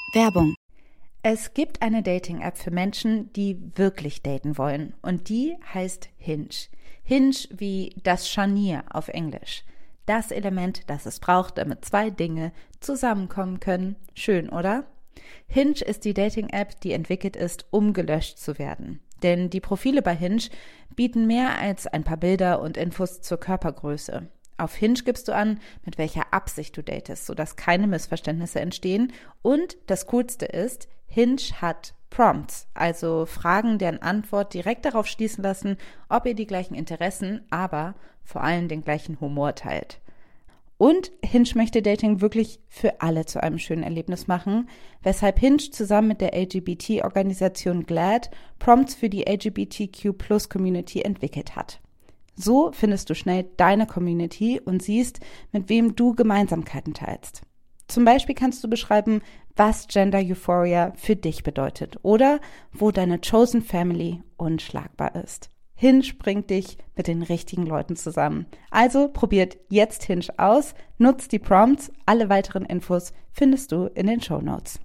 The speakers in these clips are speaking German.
Werbung. Es gibt eine Dating-App für Menschen, die wirklich daten wollen. Und die heißt Hinge. Hinge wie das Scharnier auf Englisch. Das Element, das es braucht, damit zwei Dinge zusammenkommen können. Schön, oder? Hinge ist die Dating-App, die entwickelt ist, um gelöscht zu werden. Denn die Profile bei Hinge bieten mehr als ein paar Bilder und Infos zur Körpergröße. Auf Hinge gibst du an, mit welcher Absicht du datest, sodass keine Missverständnisse entstehen. Und das Coolste ist, Hinge hat Prompts, also Fragen, deren Antwort direkt darauf schließen lassen, ob ihr die gleichen Interessen, aber vor allem den gleichen Humor teilt. Und Hinge möchte Dating wirklich für alle zu einem schönen Erlebnis machen, weshalb Hinge zusammen mit der LGBT-Organisation GLAAD Prompts für die LGBTQ+-Community entwickelt hat. So findest du schnell deine Community und siehst, mit wem du Gemeinsamkeiten teilst. Zum Beispiel kannst du beschreiben, was Gender Euphoria für dich bedeutet oder wo deine Chosen Family unschlagbar ist. Hinge bringt dich mit den richtigen Leuten zusammen. Also probiert jetzt Hinge aus, nutzt die Prompts, alle weiteren Infos findest du in den Shownotes.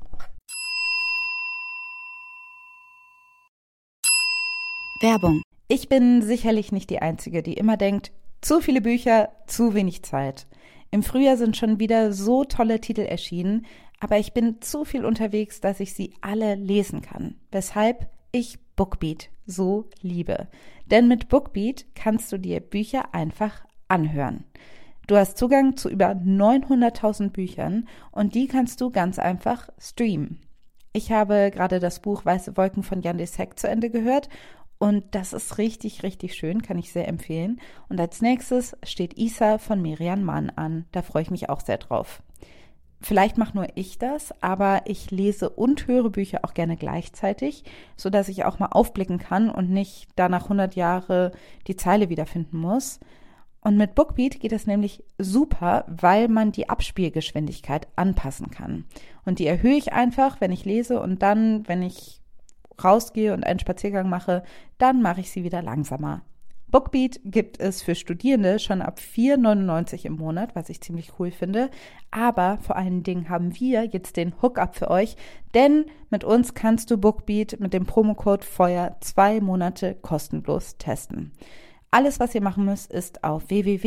Werbung. Ich bin sicherlich nicht die Einzige, die immer denkt, zu viele Bücher, zu wenig Zeit. Im Frühjahr sind schon wieder so tolle Titel erschienen, aber ich bin zu viel unterwegs, dass ich sie alle lesen kann. Weshalb ich Bookbeat so liebe. Denn mit Bookbeat kannst du dir Bücher einfach anhören. Du hast Zugang zu über 900.000 Büchern und die kannst du ganz einfach streamen. Ich habe gerade das Buch Weiße Wolken von Jan de Sek zu Ende gehört und das ist richtig, richtig schön, kann ich sehr empfehlen. Und als nächstes steht Isa von Merian Mann an. Da freue ich mich auch sehr drauf. Vielleicht mache nur ich das, aber ich lese und höre Bücher auch gerne gleichzeitig, sodass ich auch mal aufblicken kann und nicht danach 100 Jahre die Zeile wiederfinden muss. Und mit Bookbeat geht es nämlich super, weil man die Abspielgeschwindigkeit anpassen kann. Und die erhöhe ich einfach, wenn ich lese und dann, wenn ich rausgehe und einen Spaziergang mache, dann mache ich sie wieder langsamer. Bookbeat gibt es für Studierende schon ab 4,99 im Monat, was ich ziemlich cool finde. Aber vor allen Dingen haben wir jetzt den Hookup für euch, denn mit uns kannst du Bookbeat mit dem Promocode FEUER 2 Monate kostenlos testen. Alles, was ihr machen müsst, ist auf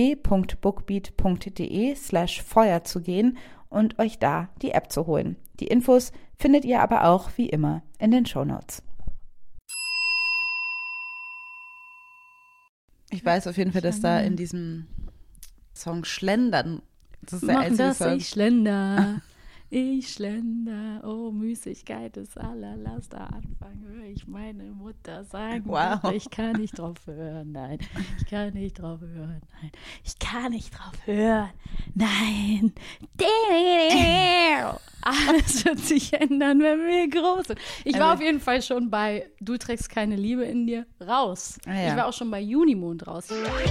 www.bookbeat.de/feuer zu gehen und euch da die App zu holen. Die Infos findet ihr aber auch wie immer in den Shownotes. Ich weiß auf jeden Fall, dass da in diesem Song Schlendern, das ist der einzige Song. Ich schlender, oh Müßigkeit ist allerletzter Anfang, höre ich meine Mutter sagen, wow. Ich kann nicht drauf hören, nein, ich kann nicht drauf hören, nein, ich kann nicht drauf hören, nein. Alles wird sich ändern, wenn wir groß sind. Ich war auf jeden Fall schon bei Du trägst keine Liebe in dir raus. Ah, ja. Ich war auch schon bei Junimond raus.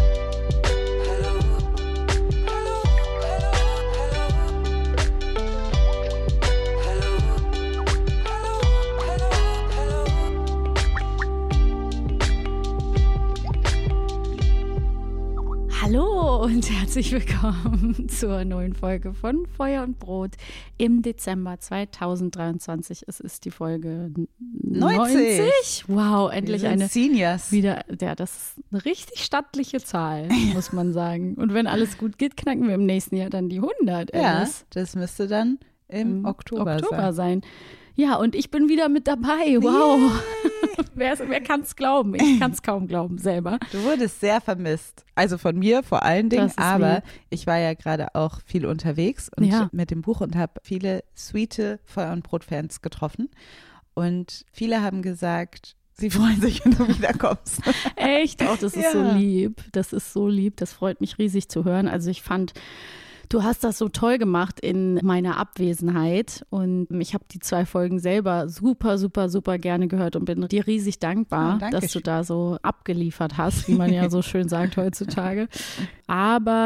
Hallo und herzlich willkommen zur neuen Folge von Feuer und Brot im Dezember 2023. Es ist die Folge 90. Wow, endlich eine Seniors. Wieder, ja, das ist eine richtig stattliche Zahl, muss man sagen. Und wenn alles gut geht, knacken wir im nächsten Jahr dann die 100. Ja, das müsste dann im Oktober sein. Ja, und ich bin wieder mit dabei. Wow. Wer kann es glauben? Ich kann es kaum glauben selber. Du wurdest sehr vermisst. Also von mir vor allen Dingen, aber ich war ja gerade auch viel unterwegs und mit dem Buch und habe viele sweete Feuer- und Brot-Fans getroffen. Und viele haben gesagt, sie freuen sich, wenn du wiederkommst. Echt? Oh, das ist so lieb. Das ist so lieb. Das freut mich riesig zu hören. Also ich fand, du hast das so toll gemacht in meiner Abwesenheit und ich habe die 2 Folgen selber super, super, super gerne gehört und bin dir riesig dankbar, dass du da so abgeliefert hast, wie man ja so schön sagt heutzutage. Aber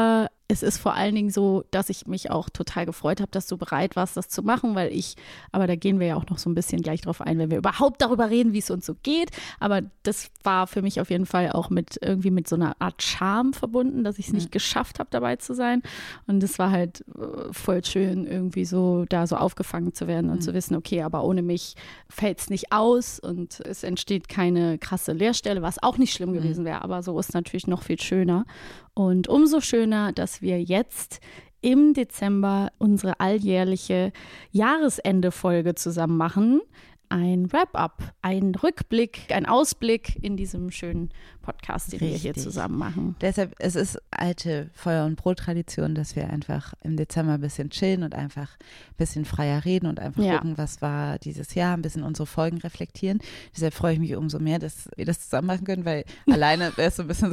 es ist vor allen Dingen so, dass ich mich auch total gefreut habe, dass du bereit warst, das zu machen, aber da gehen wir ja auch noch so ein bisschen gleich drauf ein, wenn wir überhaupt darüber reden, wie es uns so geht. Aber das war für mich auf jeden Fall auch mit so einer Art Charme verbunden, dass ich es nicht geschafft habe, dabei zu sein. Und es war halt voll schön, irgendwie so da so aufgefangen zu werden und zu wissen, okay, aber ohne mich fällt es nicht aus und es entsteht keine krasse Leerstelle, was auch nicht schlimm gewesen wäre. Aber so ist natürlich noch viel schöner. Und umso schöner, dass wir jetzt im Dezember unsere alljährliche Jahresende-Folge zusammen machen. Ein Wrap-up, ein Rückblick, ein Ausblick in diesem schönen Podcast, den wir hier zusammen machen. Deshalb, es ist alte Feuer- und Brot-Tradition, dass wir einfach im Dezember ein bisschen chillen und einfach ein bisschen freier reden und einfach gucken, was war dieses Jahr, ein bisschen unsere Folgen reflektieren. Deshalb freue ich mich umso mehr, dass wir das zusammen machen können, weil alleine wäre es so ein bisschen so...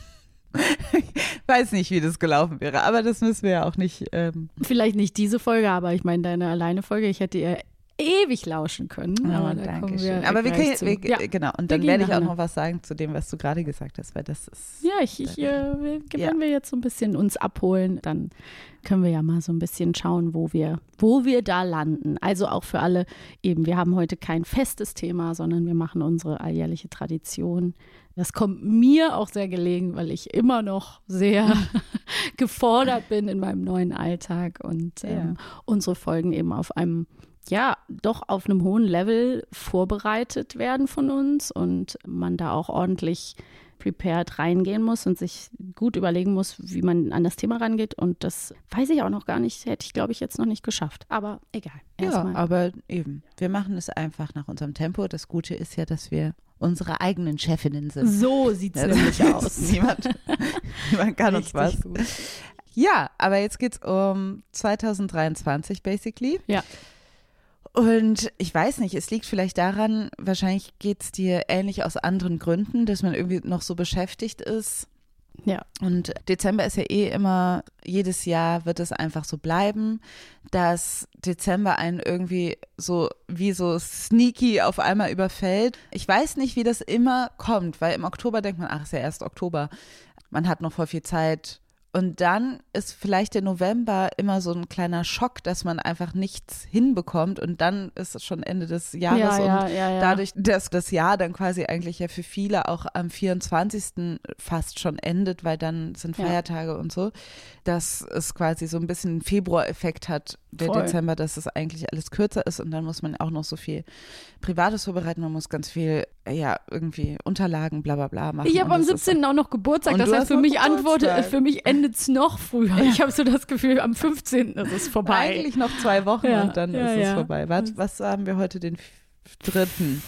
Ich weiß nicht, wie das gelaufen wäre, aber das müssen wir ja auch nicht. Vielleicht nicht diese Folge, aber ich meine deine Alleine-Folge, ich hätte ihr ewig lauschen können. Aber danke schön. Aber wir können, genau, und dann werde ich auch noch was sagen zu dem, was du gerade gesagt hast, weil das ist. Ja, wenn wir jetzt so ein bisschen uns abholen, dann können wir ja mal so ein bisschen schauen, wo wir da landen. Also auch für alle eben, wir haben heute kein festes Thema, sondern wir machen unsere alljährliche Tradition. Das kommt mir auch sehr gelegen, weil ich immer noch sehr gefordert bin in meinem neuen Alltag und unsere Folgen eben auf einem, doch auf einem hohen Level vorbereitet werden von uns und man da auch ordentlich prepared reingehen muss und sich gut überlegen muss, wie man an das Thema rangeht. Und das weiß ich auch noch gar nicht, hätte ich, glaube ich, jetzt noch nicht geschafft. Aber egal. Ja, aber eben, wir machen es einfach nach unserem Tempo. Das Gute ist ja, dass wir unsere eigenen Chefinnen sind. So sieht es nämlich aus. Niemand kann uns was. Gut. Ja, aber jetzt geht es um 2023 basically. Ja. Und ich weiß nicht, es liegt vielleicht daran, wahrscheinlich geht es dir ähnlich aus anderen Gründen, dass man irgendwie noch so beschäftigt ist. Ja. Und Dezember ist ja immer, jedes Jahr wird es einfach so bleiben, dass Dezember einen irgendwie so wie so sneaky auf einmal überfällt. Ich weiß nicht, wie das immer kommt, weil im Oktober denkt man, ach, ist ja erst Oktober, man hat noch voll viel Zeit. Und dann ist vielleicht der November immer so ein kleiner Schock, dass man einfach nichts hinbekommt und dann ist es schon Ende des Jahres dadurch, dass das Jahr dann quasi eigentlich ja für viele auch am 24. fast schon endet, weil dann sind Feiertage und so, dass es quasi so ein bisschen einen Februar-Effekt hat, der Dezember, dass es eigentlich alles kürzer ist und dann muss man auch noch so viel Privates vorbereiten, man muss ganz viel, irgendwie Unterlagen, bla bla bla machen. Ich habe am 17. auch noch Geburtstag, das heißt für mich endet es noch früher. Ja. Ich habe so das Gefühl, am 15. ist es vorbei. Eigentlich noch 2 Wochen und dann ist es vorbei. Was haben wir heute, den 3.?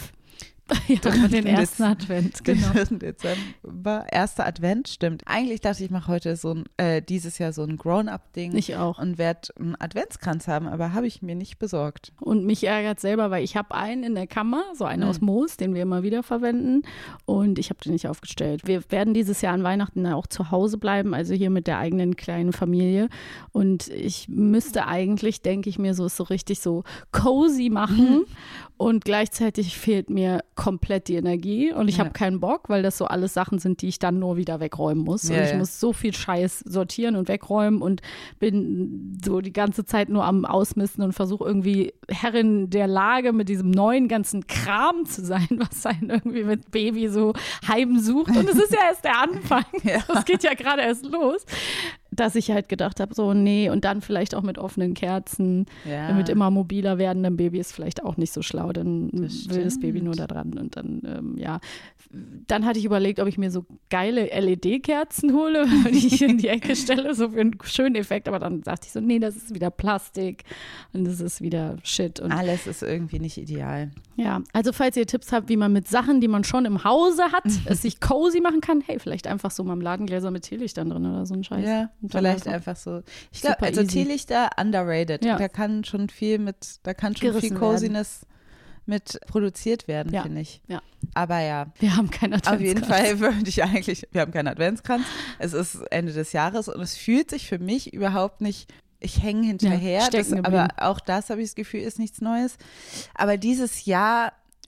Den ersten Advent, genau. Den 3. Dezember, erster Advent, stimmt. Eigentlich dachte ich, mache heute dieses Jahr so ein Grown-up-Ding. Ich auch. Und werde einen Adventskranz haben, aber habe ich mir nicht besorgt. Und mich ärgert selber, weil ich habe einen in der Kammer, so einen aus Moos, den wir immer wieder verwenden und ich habe den nicht aufgestellt. Wir werden dieses Jahr an Weihnachten auch zu Hause bleiben, also hier mit der eigenen kleinen Familie und ich müsste eigentlich, denke ich mir, so richtig so cozy machen und gleichzeitig fehlt mir komplett die Energie und ich habe keinen Bock, weil das so alles Sachen sind, die ich dann nur wieder wegräumen muss. Und ich muss so viel Scheiß sortieren und wegräumen und bin so die ganze Zeit nur am Ausmisten und versuche irgendwie Herrin der Lage mit diesem neuen ganzen Kram zu sein, was einen irgendwie mit Baby so heimsucht. Und es ist ja erst der Anfang. Das geht ja gerade erst los. Dass ich halt gedacht habe, so nee, und dann vielleicht auch mit offenen Kerzen, mit immer mobiler werdendem Baby ist vielleicht auch nicht so schlau, dann will das Baby nur da dran und dann, Dann hatte ich überlegt, ob ich mir so geile LED-Kerzen hole, die ich in die Ecke stelle, so für einen schönen Effekt, aber dann dachte ich so, nee, das ist wieder Plastik und das ist wieder Shit. Und alles ist irgendwie nicht ideal. Ja, also falls ihr Tipps habt, wie man mit Sachen, die man schon im Hause hat, es sich cozy machen kann, hey, vielleicht einfach so Marmeladengläser mit Teelichtern drin oder so ein Scheiß. Ja. Vielleicht einfach so. Ich glaube, also Teelichter underrated. Ja. Da kann schon viel Coziness mit produziert werden, finde ich. Ja. Aber ja. Wir haben keinen Adventskranz. Auf jeden Fall wir haben keinen Adventskranz. Es ist Ende des Jahres und es fühlt sich für mich überhaupt nicht, ich hänge hinterher. Aber auch das habe ich das Gefühl, ist nichts Neues. Aber dieses Jahr,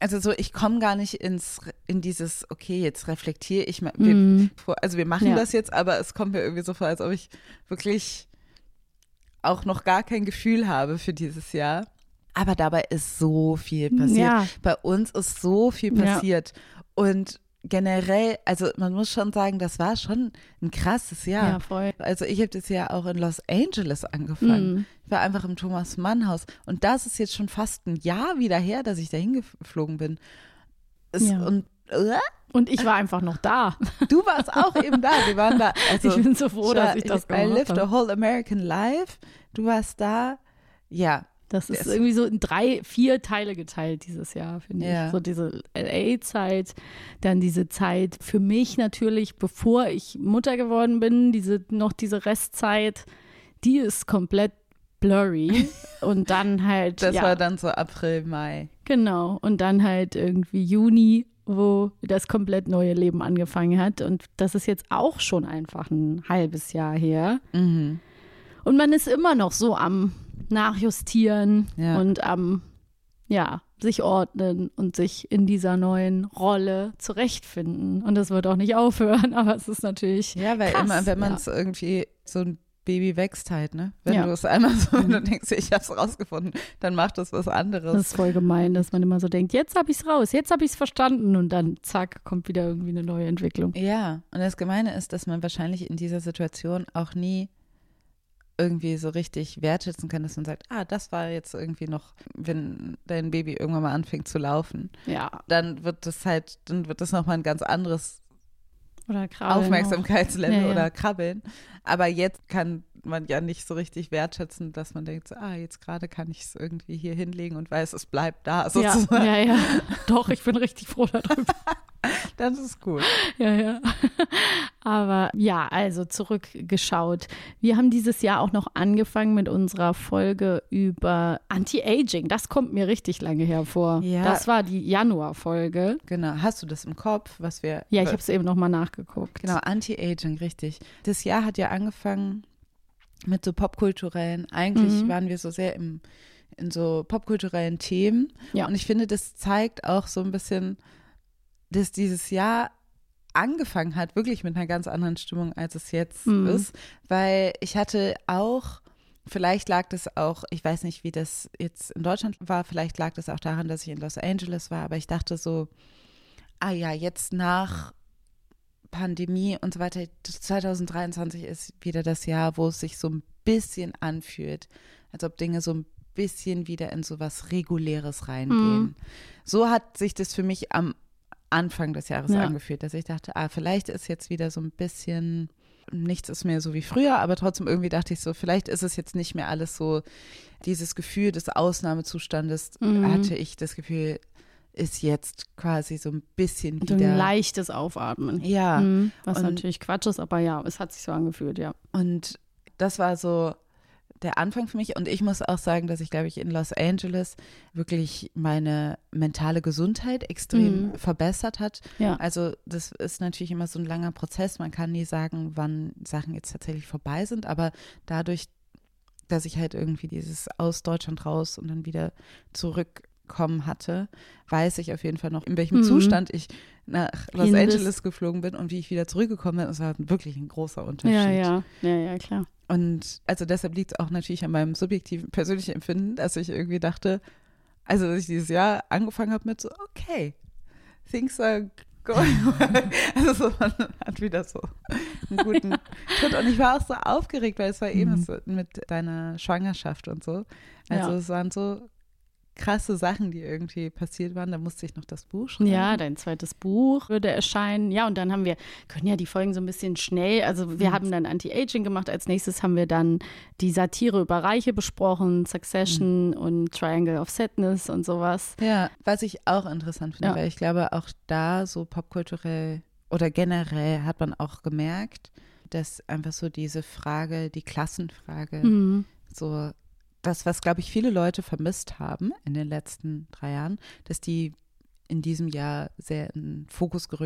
also so, ich komme gar nicht in dieses, okay, jetzt reflektiere ich mal. Wir machen das jetzt, aber es kommt mir irgendwie so vor, als ob ich wirklich auch noch gar kein Gefühl habe für dieses Jahr. Aber dabei ist so viel passiert. Ja. Bei uns ist so viel passiert. Und generell, also man muss schon sagen, das war schon ein krasses Jahr. Ja, voll. Also ich habe das Jahr auch in Los Angeles angefangen. Ich war einfach im Thomas-Mann-Haus. Und das ist jetzt schon fast ein Jahr wieder her, dass ich da hingeflogen bin. Und ich war einfach noch da. Du warst auch eben da. Wir waren da. Also, ich bin so froh, dass ich das gemacht habe. I lived a whole American life. Du warst da. Ja. Das ist irgendwie so in 3-4 Teile geteilt dieses Jahr, finde ich. So diese LA-Zeit, dann diese Zeit für mich natürlich, bevor ich Mutter geworden bin, diese Restzeit, die ist komplett blurry. Und dann halt. Das war dann so April, Mai. Genau. Und dann halt irgendwie Juni, wo das komplett neue Leben angefangen hat. Und das ist jetzt auch schon einfach ein halbes Jahr her. Und man ist immer noch so am Nachjustieren und am, sich ordnen und sich in dieser neuen Rolle zurechtfinden. Und das wird auch nicht aufhören, aber es ist natürlich weil krass, immer, wenn man es irgendwie, so ein Baby wächst halt, ne? Wenn du es einmal so, wenn du denkst, ich hab's rausgefunden, dann macht das was anderes. Das ist voll gemein, dass man immer so denkt, jetzt hab ich's raus, jetzt hab ich's verstanden und dann zack, kommt wieder irgendwie eine neue Entwicklung. Ja, und das Gemeine ist, dass man wahrscheinlich in dieser Situation auch nie irgendwie so richtig wertschätzen kann, dass man sagt, das war jetzt irgendwie noch, wenn dein Baby irgendwann mal anfängt zu laufen, dann wird das nochmal ein ganz anderes oder Aufmerksamkeitslevel oder Krabbeln. Aber jetzt kann man ja nicht so richtig wertschätzen, dass man denkt, so, jetzt gerade kann ich es irgendwie hier hinlegen und weiß, es bleibt da sozusagen. Ja. Doch, ich bin richtig froh darüber. Das ist gut. Ja. Aber also zurückgeschaut. Wir haben dieses Jahr auch noch angefangen mit unserer Folge über Anti-Aging. Das kommt mir richtig lange hervor. Ja. Das war die Januar-Folge. Genau. Hast du das im Kopf, was wir… Ja, ich habe es eben nochmal nachgeguckt. Genau, Anti-Aging, richtig. Das Jahr hat ja angefangen mit so popkulturellen, eigentlich waren wir so sehr in so popkulturellen Themen. Ja. Und ich finde, das zeigt auch so ein bisschen, dass dieses Jahr angefangen hat, wirklich mit einer ganz anderen Stimmung, als es jetzt ist. Weil ich hatte auch, vielleicht lag das auch, ich weiß nicht, wie das jetzt in Deutschland war, vielleicht lag das auch daran, dass ich in Los Angeles war, aber ich dachte so, jetzt nach Pandemie und so weiter, 2023 ist wieder das Jahr, wo es sich so ein bisschen anfühlt, als ob Dinge so ein bisschen wieder in so was Reguläres reingehen. So hat sich das für mich am Anfang des Jahres angefühlt, dass ich dachte, vielleicht ist jetzt wieder so ein bisschen, nichts ist mehr so wie früher, aber trotzdem irgendwie dachte ich so, vielleicht ist es jetzt nicht mehr alles so, dieses Gefühl des Ausnahmezustandes, hatte ich das Gefühl, ist jetzt quasi so ein bisschen wieder. So ein leichtes Aufatmen. Ja. Was natürlich Quatsch ist, aber es hat sich so angefühlt, ja. Und das war so der Anfang für mich. Und ich muss auch sagen, dass ich, glaube ich, in Los Angeles wirklich meine mentale Gesundheit extrem verbessert hat. Ja. Also das ist natürlich immer so ein langer Prozess. Man kann nie sagen, wann Sachen jetzt tatsächlich vorbei sind. Aber dadurch, dass ich halt irgendwie dieses aus Deutschland raus und dann wieder zurückkommen hatte, weiß ich auf jeden Fall noch, in welchem Zustand ich nach Los Angeles geflogen bin und wie ich wieder zurückgekommen bin. Es war wirklich ein großer Unterschied. Ja, klar. Und also deshalb liegt es auch natürlich an meinem subjektiven, persönlichen Empfinden, dass ich irgendwie dachte, also dass ich dieses Jahr angefangen habe mit so, okay, things are going well. Also so, man hat wieder so einen guten Schritt. Und ich war auch so aufgeregt, weil es war eben so mit deiner Schwangerschaft und so. Also es waren so krasse Sachen, die irgendwie passiert waren. Da musste ich noch das Buch schreiben. Ja, dein zweites Buch würde erscheinen. Ja, und dann können ja die Folgen so ein bisschen schnell, also wir haben dann Anti-Aging gemacht. Als nächstes haben wir dann die Satire über Reiche besprochen, Succession und Triangle of Sadness und sowas. Ja, was ich auch interessant finde, weil ich glaube, auch da so popkulturell oder generell hat man auch gemerkt, dass einfach so diese Frage, die Klassenfrage, so das, was, glaube ich, viele Leute vermisst haben in den letzten 3 Jahren, dass die in diesem Jahr sehr in den Fokus gerückt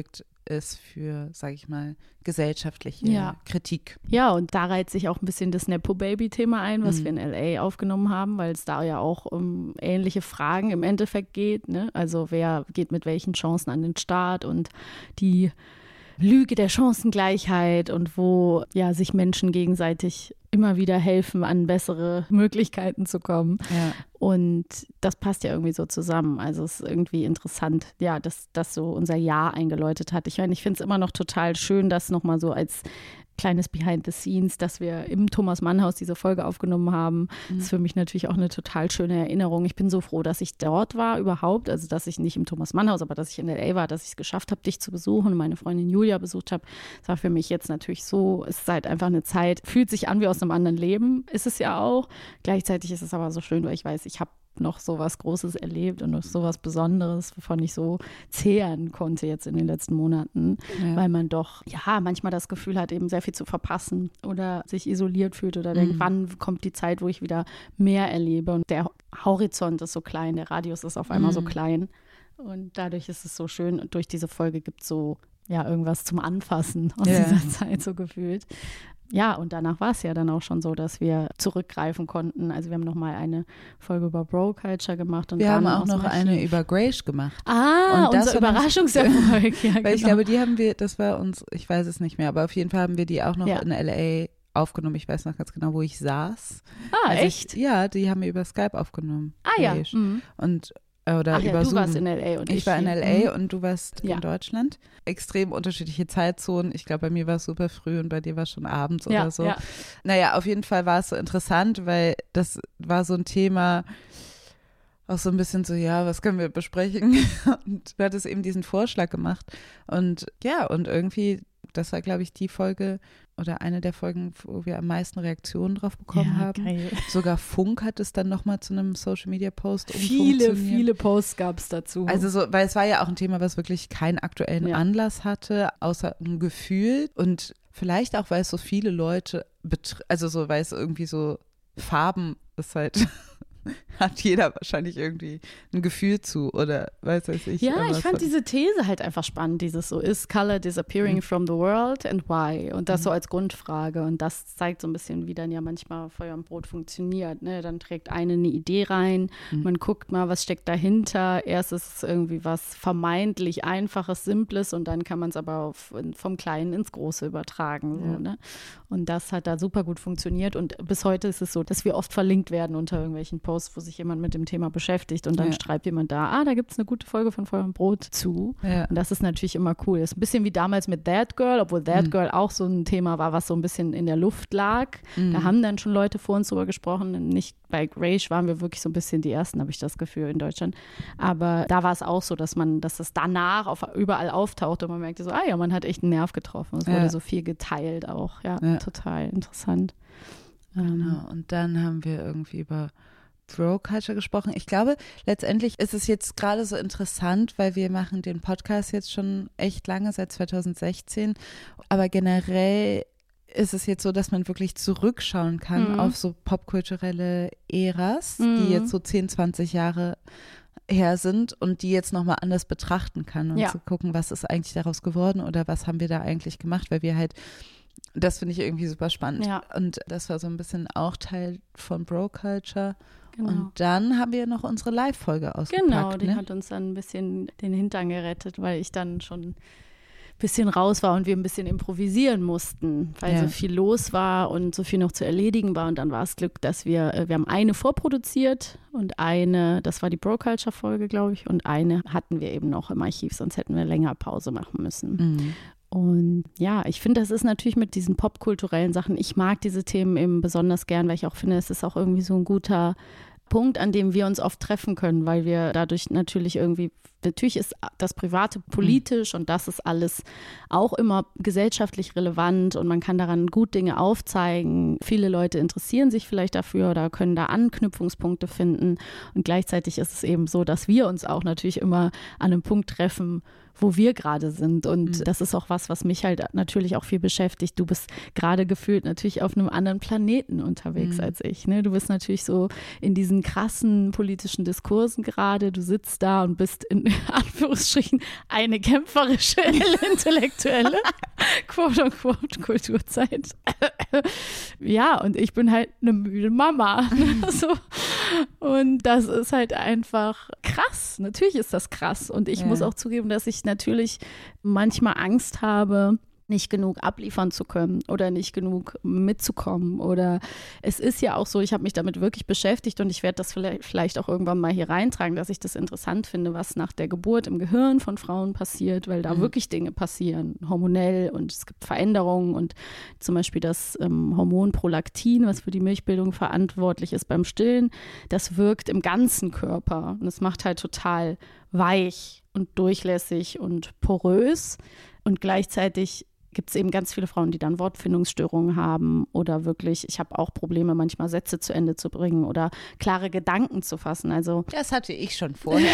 ist für, sage ich mal, gesellschaftliche Kritik. Ja, und da reiht sich auch ein bisschen das Nepo-Baby-Thema ein, was wir in L.A. aufgenommen haben, weil es da ja auch um ähnliche Fragen im Endeffekt geht, ne? Also wer geht mit welchen Chancen an den Start und die Lüge der Chancengleichheit und wo ja sich Menschen gegenseitig immer wieder helfen, an bessere Möglichkeiten zu kommen. Ja. Und das passt ja irgendwie so zusammen. Also es ist irgendwie interessant, ja, dass das so unser Jahr eingeläutet hat. Ich meine, ich finde es immer noch total schön, das nochmal so als kleines Behind the Scenes, dass wir im Thomas-Mann-Haus diese Folge aufgenommen haben. Das ist für mich natürlich auch eine total schöne Erinnerung. Ich bin so froh, dass ich dort war überhaupt, also dass ich nicht im Thomas-Mann-Haus, aber dass ich in L.A. war, dass ich es geschafft habe, dich zu besuchen und meine Freundin Julia besucht habe. Das war für mich jetzt natürlich so, es ist halt einfach eine Zeit, fühlt sich an wie aus einem anderen Leben, ist es ja auch. Gleichzeitig ist es aber so schön, weil ich weiß, ich habe noch so was Großes erlebt und noch so was Besonderes, wovon ich so zehren konnte jetzt in den letzten Monaten, weil man doch, ja, manchmal das Gefühl hat, eben sehr viel zu verpassen oder sich isoliert fühlt oder denkt, wann kommt die Zeit, wo ich wieder mehr erlebe, und der Horizont ist so klein, der Radius ist auf einmal so klein, und dadurch ist es so schön, und durch diese Folge gibt es so, ja, irgendwas zum Anfassen aus dieser Zeit so gefühlt. Ja, und danach war es ja dann auch schon so, dass wir zurückgreifen konnten. Also wir haben nochmal eine Folge über Bro Culture gemacht. Und wir haben auch noch eine über Grace gemacht. Ah, und unser Überraschungserfolg. Ja, weil ich glaube, die haben wir, das war uns, ich weiß es nicht mehr, aber auf jeden Fall haben wir die auch noch in L.A. aufgenommen. Ich weiß noch ganz genau, wo ich saß. Ah, also echt? Die haben wir über Skype aufgenommen. Ah, ja. Und oder über du Zoom. Warst in L.A. und ich war in L.A. und du warst in Deutschland. Extrem unterschiedliche Zeitzonen. Ich glaube, bei mir war es super früh und bei dir war es schon abends oder so. Ja. Naja, auf jeden Fall war es so interessant, weil das war so ein Thema, auch so ein bisschen so, ja, was können wir besprechen? Und du hattest eben diesen Vorschlag gemacht. Und ja, und irgendwie, das war, glaube ich, die Folge oder eine der Folgen, wo wir am meisten Reaktionen drauf bekommen haben. Geil. Sogar Funk hat es dann nochmal zu einem Social-Media-Post Viele Posts gab es dazu. Also so, weil es war ja auch ein Thema, was wirklich keinen aktuellen Anlass hatte, außer ein Gefühl. Und vielleicht auch, weil es so viele Leute, also so, weil es irgendwie so Farben ist halt hat jeder wahrscheinlich irgendwie ein Gefühl zu oder weiß ich. Ja, ich fand diese These halt einfach spannend, dieses so, is color disappearing from the world and why? Und das so als Grundfrage, und das zeigt so ein bisschen, wie dann ja manchmal Feuer und Brot funktioniert, ne? Dann trägt eine Idee rein, man guckt mal, was steckt dahinter, erst ist es irgendwie was vermeintlich Einfaches, Simples, und dann kann man es aber vom Kleinen ins Große übertragen, so, ne? Und das hat da super gut funktioniert, und bis heute ist es so, dass wir oft verlinkt werden unter irgendwelchen Posts, wo sich jemand mit dem Thema beschäftigt, und dann schreibt jemand da, da gibt es eine gute Folge von Feuer und Brot zu. Ja. Und das ist natürlich immer cool. Das ist ein bisschen wie damals mit That Girl, obwohl That Girl auch so ein Thema war, was so ein bisschen in der Luft lag. Da haben dann schon Leute vor uns drüber gesprochen. Nicht bei Grace waren wir wirklich so ein bisschen die Ersten, habe ich das Gefühl, in Deutschland. Aber da war es auch so, dass es danach überall auftauchte und man merkte so, man hat echt einen Nerv getroffen. Es wurde so viel geteilt auch. Ja, total interessant. Genau. Und dann haben wir irgendwie über Bro Culture gesprochen. Ich glaube, letztendlich ist es jetzt gerade so interessant, weil wir machen den Podcast jetzt schon echt lange, seit 2016. Aber generell ist es jetzt so, dass man wirklich zurückschauen kann auf so popkulturelle Äras, die jetzt so 10, 20 Jahre her sind und die jetzt nochmal anders betrachten kann und zu gucken, was ist eigentlich daraus geworden oder was haben wir da eigentlich gemacht, weil wir halt, das finde ich irgendwie super spannend. Ja. Und das war so ein bisschen auch Teil von Bro Culture. Genau. Und dann haben wir noch unsere Live-Folge ausgepackt. Genau, die hat uns dann ein bisschen den Hintern gerettet, weil ich dann schon ein bisschen raus war und wir ein bisschen improvisieren mussten, weil so viel los war und so viel noch zu erledigen war. Und dann war es Glück, dass wir haben eine vorproduziert und eine, das war die Bro-Culture-Folge, glaube ich, und eine hatten wir eben noch im Archiv, sonst hätten wir länger Pause machen müssen. Und ja, ich finde, das ist natürlich mit diesen popkulturellen Sachen, ich mag diese Themen eben besonders gern, weil ich auch finde, es ist auch irgendwie so ein guter Punkt, an dem wir uns oft treffen können, weil wir dadurch natürlich ist das Private politisch und das ist alles auch immer gesellschaftlich relevant und man kann daran gut Dinge aufzeigen. Viele Leute interessieren sich vielleicht dafür oder können da Anknüpfungspunkte finden, und gleichzeitig ist es eben so, dass wir uns auch natürlich immer an einem Punkt treffen, wo wir gerade sind. Und das ist auch was mich halt natürlich auch viel beschäftigt. Du bist gerade gefühlt natürlich auf einem anderen Planeten unterwegs als ich. Ne? Du bist natürlich so in diesen krassen politischen Diskursen gerade. Du sitzt da und bist in Anführungsstrichen eine kämpferische, intellektuelle, quote-unquote, Kulturzeit. Ja, und ich bin halt eine müde Mama. So. Und das ist halt einfach krass. Natürlich ist das krass. Und ich muss auch zugeben, dass ich natürlich manchmal Angst habe, nicht genug abliefern zu können oder nicht genug mitzukommen. Oder es ist ja auch so, ich habe mich damit wirklich beschäftigt und ich werde das vielleicht auch irgendwann mal hier reintragen, dass ich das interessant finde, was nach der Geburt im Gehirn von Frauen passiert, weil da wirklich Dinge passieren, hormonell, und es gibt Veränderungen, und zum Beispiel das Hormon Prolaktin, was für die Milchbildung verantwortlich ist beim Stillen, das wirkt im ganzen Körper und es macht halt total weich und durchlässig und porös, und gleichzeitig gibt es eben ganz viele Frauen, die dann Wortfindungsstörungen haben oder wirklich, ich habe auch Probleme, manchmal Sätze zu Ende zu bringen oder klare Gedanken zu fassen. Also das hatte ich schon vorher.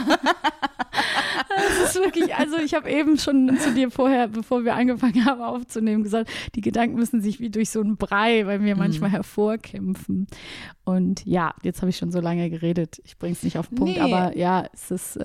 Das ist wirklich, also ich habe eben schon zu dir vorher, bevor wir angefangen haben aufzunehmen, gesagt, die Gedanken müssen sich wie durch so einen Brei bei mir manchmal hervorkämpfen. Und ja, jetzt habe ich schon so lange geredet. Ich bringe es nicht auf den Punkt, aber ja, es ist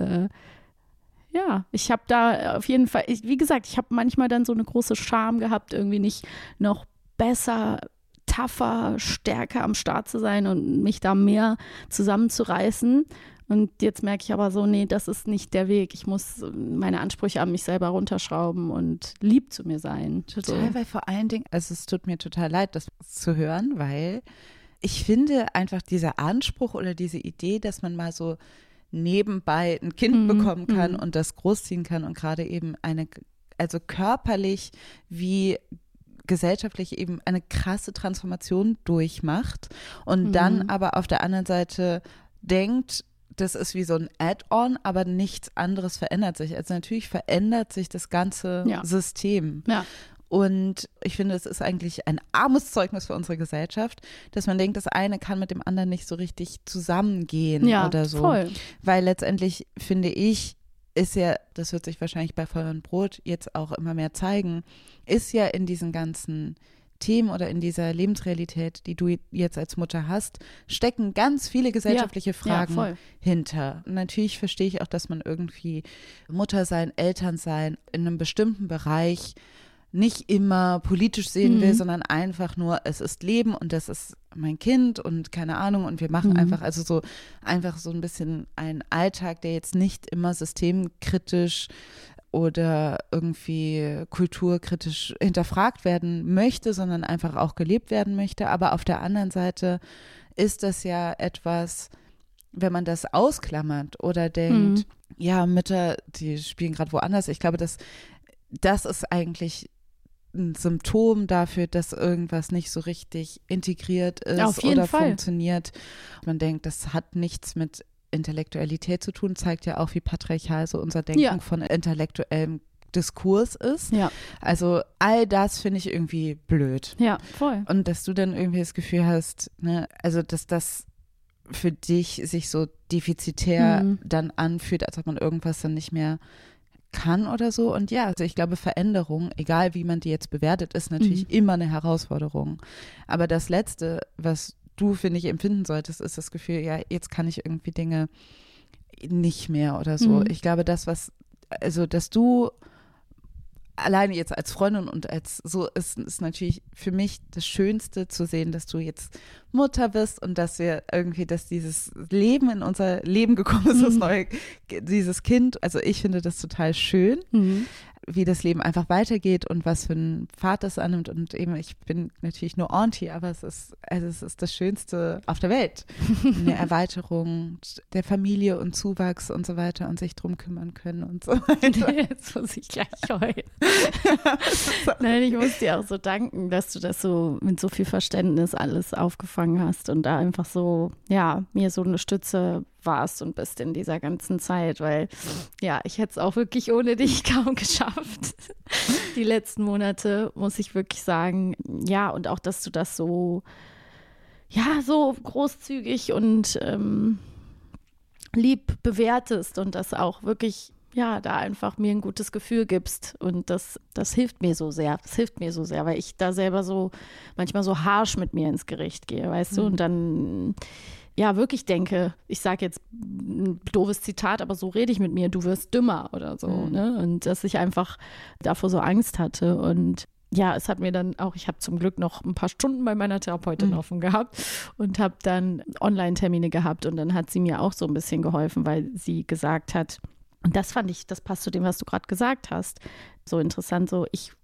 ja, ich habe da auf jeden Fall, wie gesagt, ich habe manchmal dann so eine große Scham gehabt, irgendwie nicht noch besser, tougher, stärker am Start zu sein und mich da mehr zusammenzureißen. Und jetzt merke ich aber so, nee, das ist nicht der Weg. Ich muss meine Ansprüche an mich selber runterschrauben und lieb zu mir sein. Total, so. Weil vor allen Dingen, also es tut mir total leid, das zu hören, weil ich finde einfach dieser Anspruch oder diese Idee, dass man mal so nebenbei ein Kind bekommen kann und das großziehen kann und gerade eben also körperlich wie gesellschaftlich eben eine krasse Transformation durchmacht und dann aber auf der anderen Seite denkt, das ist wie so ein Add-on, aber nichts anderes verändert sich. Also natürlich verändert sich das ganze System. Ja. Und ich finde, es ist eigentlich ein Armutszeugnis für unsere Gesellschaft, dass man denkt, das eine kann mit dem anderen nicht so richtig zusammengehen oder so. Voll. Weil letztendlich, finde ich, ist ja, das wird sich wahrscheinlich bei Feuer und Brot jetzt auch immer mehr zeigen, ist ja in diesen ganzen Themen oder in dieser Lebensrealität, die du jetzt als Mutter hast, stecken ganz viele gesellschaftliche Fragen hinter. Und natürlich verstehe ich auch, dass man irgendwie Mutter sein, Eltern sein in einem bestimmten Bereich nicht immer politisch sehen will, sondern einfach nur, es ist Leben und das ist mein Kind und keine Ahnung, und wir machen einfach so ein bisschen einen Alltag, der jetzt nicht immer systemkritisch oder irgendwie kulturkritisch hinterfragt werden möchte, sondern einfach auch gelebt werden möchte. Aber auf der anderen Seite ist das ja etwas, wenn man das ausklammert oder denkt, ja, Mütter, die spielen gerade woanders. Ich glaube, das ist eigentlich ein Symptom dafür, dass irgendwas nicht so richtig integriert ist oder funktioniert. Man denkt, das hat nichts mit Intellektualität zu tun, zeigt ja auch, wie patriarchal so unser Denken von intellektuellem Diskurs ist. Ja. Also all das finde ich irgendwie blöd. Ja, voll. Und dass du dann irgendwie das Gefühl hast, ne, also dass das für dich sich so defizitär dann anfühlt, als ob man irgendwas dann nicht mehr kann oder so. Und ja, also ich glaube, Veränderung, egal wie man die jetzt bewertet, ist natürlich immer eine Herausforderung. Aber das Letzte, was du, finde ich, empfinden solltest, ist das Gefühl, ja, jetzt kann ich irgendwie Dinge nicht mehr oder so. Ich glaube, dass du alleine jetzt als Freundin und als so ist natürlich für mich das Schönste zu sehen, dass du jetzt Mutter bist und dass dieses Leben in unser Leben gekommen ist, dieses Kind. Also ich finde das total schön, wie das Leben einfach weitergeht und was für einen Pfad das annimmt. Und eben, ich bin natürlich nur Auntie, aber es ist das Schönste auf der Welt. Eine Erweiterung der Familie und Zuwachs und so weiter und sich drum kümmern können und so weiter. Jetzt muss ich gleich heulen. Nein, ich muss dir auch so danken, dass du das so mit so viel Verständnis alles aufgefangen hast und da einfach so, ja, mir so eine Stütze warst und bist in dieser ganzen Zeit, weil ja, ich hätte es auch wirklich ohne dich kaum geschafft. Die letzten Monate, muss ich wirklich sagen. Ja, und auch, dass du das so, ja, so großzügig und lieb bewertest und das auch wirklich ja, da einfach mir ein gutes Gefühl gibst. Und das hilft mir so sehr. Das hilft mir so sehr, weil ich da selber so manchmal so harsch mit mir ins Gericht gehe, weißt du? Und dann ja wirklich denke, ich sage jetzt ein doofes Zitat, aber so rede ich mit mir, du wirst dümmer oder so. Ne? Und dass ich einfach davor so Angst hatte. Und ja, es hat mir dann auch, ich habe zum Glück noch ein paar Stunden bei meiner Therapeutin offen gehabt und habe dann Online-Termine gehabt. Und dann hat sie mir auch so ein bisschen geholfen, weil sie gesagt hat, und das fand ich, das passt zu dem, was du gerade gesagt hast, so interessant, so ich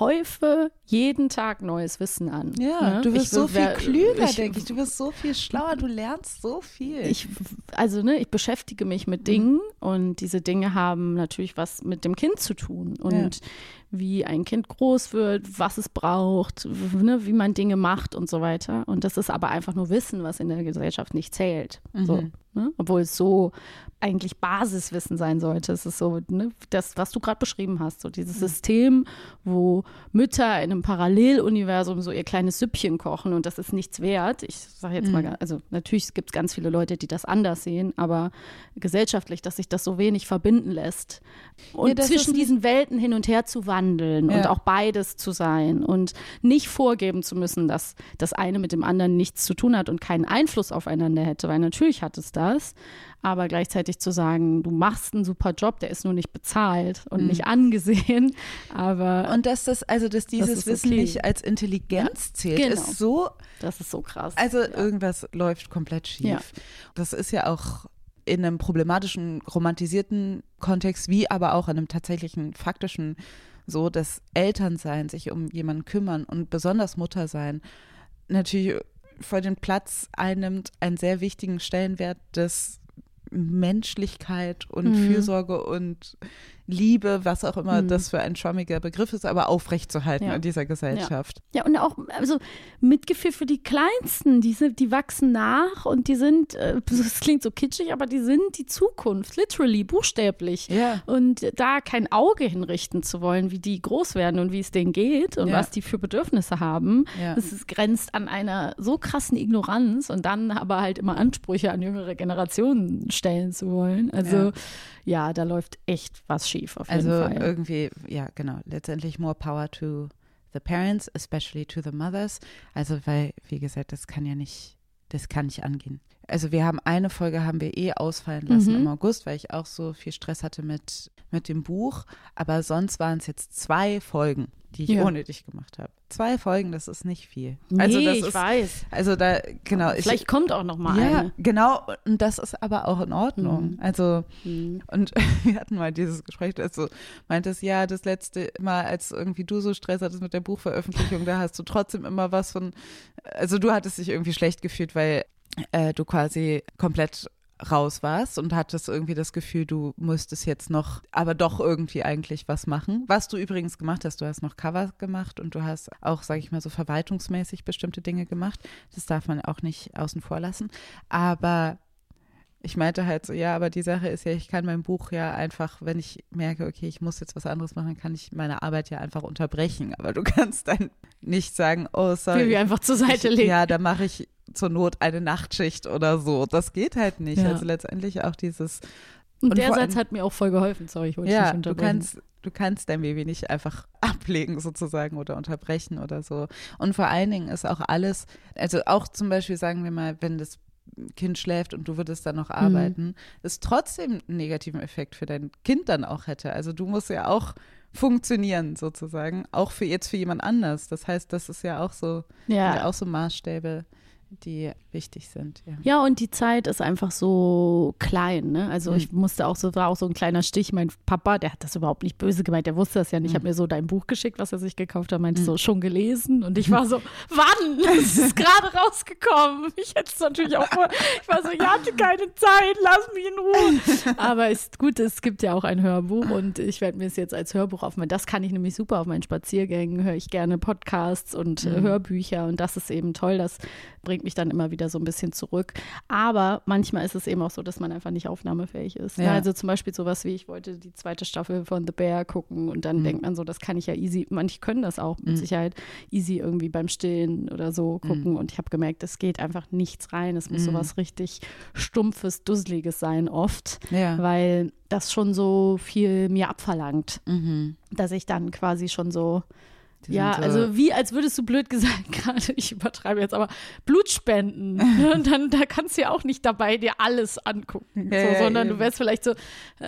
häufe jeden Tag neues Wissen an. Ja, ne? Du wirst so viel klüger, denke ich. Du wirst so viel schlauer, du lernst so viel. Ich beschäftige mich mit Dingen und diese Dinge haben natürlich was mit dem Kind zu tun und wie ein Kind groß wird, was es braucht, ne, wie man Dinge macht und so weiter. Und das ist aber einfach nur Wissen, was in der Gesellschaft nicht zählt. So, ne? Obwohl es so eigentlich Basiswissen sein sollte. Es ist so, ne, das, was du gerade beschrieben hast, so dieses System, wo Mütter in einem Paralleluniversum so ihr kleines Süppchen kochen und das ist nichts wert. Ich sage jetzt mal, also natürlich gibt es ganz viele Leute, die das anders sehen, aber gesellschaftlich, dass sich das so wenig verbinden lässt. Und zwischen diesen Welten hin und her zu wandeln und auch beides zu sein und nicht vorgeben zu müssen, dass das eine mit dem anderen nichts zu tun hat und keinen Einfluss aufeinander hätte, weil natürlich hat es das, aber gleichzeitig zu sagen, du machst einen super Job, der ist nur nicht bezahlt und nicht angesehen, aber und dass dieses Wissen nicht als Intelligenz zählt, ist so, das ist so krass. Also irgendwas läuft komplett schief. Ja. Das ist ja auch in einem problematischen, romantisierten Kontext, wie aber auch in einem tatsächlichen, faktischen, so, dass Elternsein, sich um jemanden kümmern und besonders Muttersein natürlich vor den Platz einnimmt, einen sehr wichtigen Stellenwert des Menschlichkeit und Fürsorge und Liebe, was auch immer das für ein schwammiger Begriff ist, aber aufrechtzuerhalten in dieser Gesellschaft. Ja, und auch also Mitgefühl für die Kleinsten, die wachsen nach und die sind, das klingt so kitschig, aber die sind die Zukunft, literally, buchstäblich. Ja. Und da kein Auge hinrichten zu wollen, wie die groß werden und wie es denen geht und was die für Bedürfnisse haben, das grenzt an einer so krassen Ignoranz und dann aber halt immer Ansprüche an jüngere Generationen stellen zu wollen. Also ja, da läuft echt was schief auf jeden Fall. Also irgendwie, ja genau, letztendlich more power to the parents, especially to the mothers. Also weil, wie gesagt, das kann nicht angehen. Also eine Folge haben wir ausfallen lassen im August, weil ich auch so viel Stress hatte mit dem Buch. Aber sonst waren es jetzt 2 Folgen, die ich ohne dich gemacht habe. 2 Folgen, das ist nicht viel. Nee, also ich weiß. Also da, genau. Vielleicht kommt auch noch mal eine. Ja, genau. Und das ist aber auch in Ordnung. Also, und wir hatten mal dieses Gespräch, dass du meintest, ja, das letzte Mal, als irgendwie du so Stress hattest mit der Buchveröffentlichung, da hast du trotzdem immer was von, also du hattest dich irgendwie schlecht gefühlt, weil du quasi komplett raus warst und hattest irgendwie das Gefühl, du musstest jetzt noch, aber doch irgendwie eigentlich was machen. Was du übrigens gemacht hast, du hast noch Cover gemacht und du hast auch, sage ich mal, so verwaltungsmäßig bestimmte Dinge gemacht. Das darf man auch nicht außen vor lassen. Aber ich meinte halt so, ja, aber die Sache ist ja, ich kann mein Buch ja einfach, wenn ich merke, okay, ich muss jetzt was anderes machen, kann ich meine Arbeit ja einfach unterbrechen. Aber du kannst dann nicht sagen, oh, sorry. Will ich einfach zur Seite legen. Ja, da mache ich zur Not eine Nachtschicht oder so. Das geht halt nicht. Ja. Also letztendlich auch dieses. Und der Satz hat mir auch voll geholfen. Sorry, ich wollte dich nicht unterbrechen. Du kannst dein Baby nicht einfach ablegen sozusagen oder unterbrechen oder so. Und vor allen Dingen ist auch alles, also auch zum Beispiel sagen wir mal, wenn das Kind schläft und du würdest dann noch arbeiten, ist trotzdem einen negativen Effekt für dein Kind dann auch hätte. Also du musst ja auch funktionieren sozusagen, auch für jemand anders. Das heißt, das ist ja auch so, auch so Maßstäbe, die wichtig sind. Ja, und die Zeit ist einfach so klein, ne? Also ich musste auch war auch so ein kleiner Stich. Mein Papa, der hat das überhaupt nicht böse gemeint, der wusste das ja nicht. Ich habe mir so dein Buch geschickt, was er sich gekauft hat, meinte so, schon gelesen? Und ich war so, wann? Es ist gerade rausgekommen. Ich hätte es natürlich auch ich war so, ich hatte keine Zeit, lass mich in Ruhe. Aber ist gut, es gibt ja auch ein Hörbuch und ich werde mir es jetzt als Hörbuch aufmachen. Das kann ich nämlich super auf meinen Spaziergängen, höre ich gerne Podcasts und Hörbücher und das ist eben toll, dass bringt mich dann immer wieder so ein bisschen zurück. Aber manchmal ist es eben auch so, dass man einfach nicht aufnahmefähig ist. Ja. Also zum Beispiel sowas wie, ich wollte die 2. Staffel von The Bear gucken und dann denkt man so, das kann ich ja easy, manche können das auch mit Sicherheit easy irgendwie beim Stillen oder so gucken und ich habe gemerkt, es geht einfach nichts rein. Es muss sowas richtig Stumpfes, Dusseliges sein oft, weil das schon so viel mir abverlangt, dass ich dann quasi schon so also wie, als würdest du blöd gesagt, gerade, ich übertreibe jetzt, aber Blut spenden. Und dann, da kannst du ja auch nicht dabei dir alles angucken, sondern du wärst vielleicht so,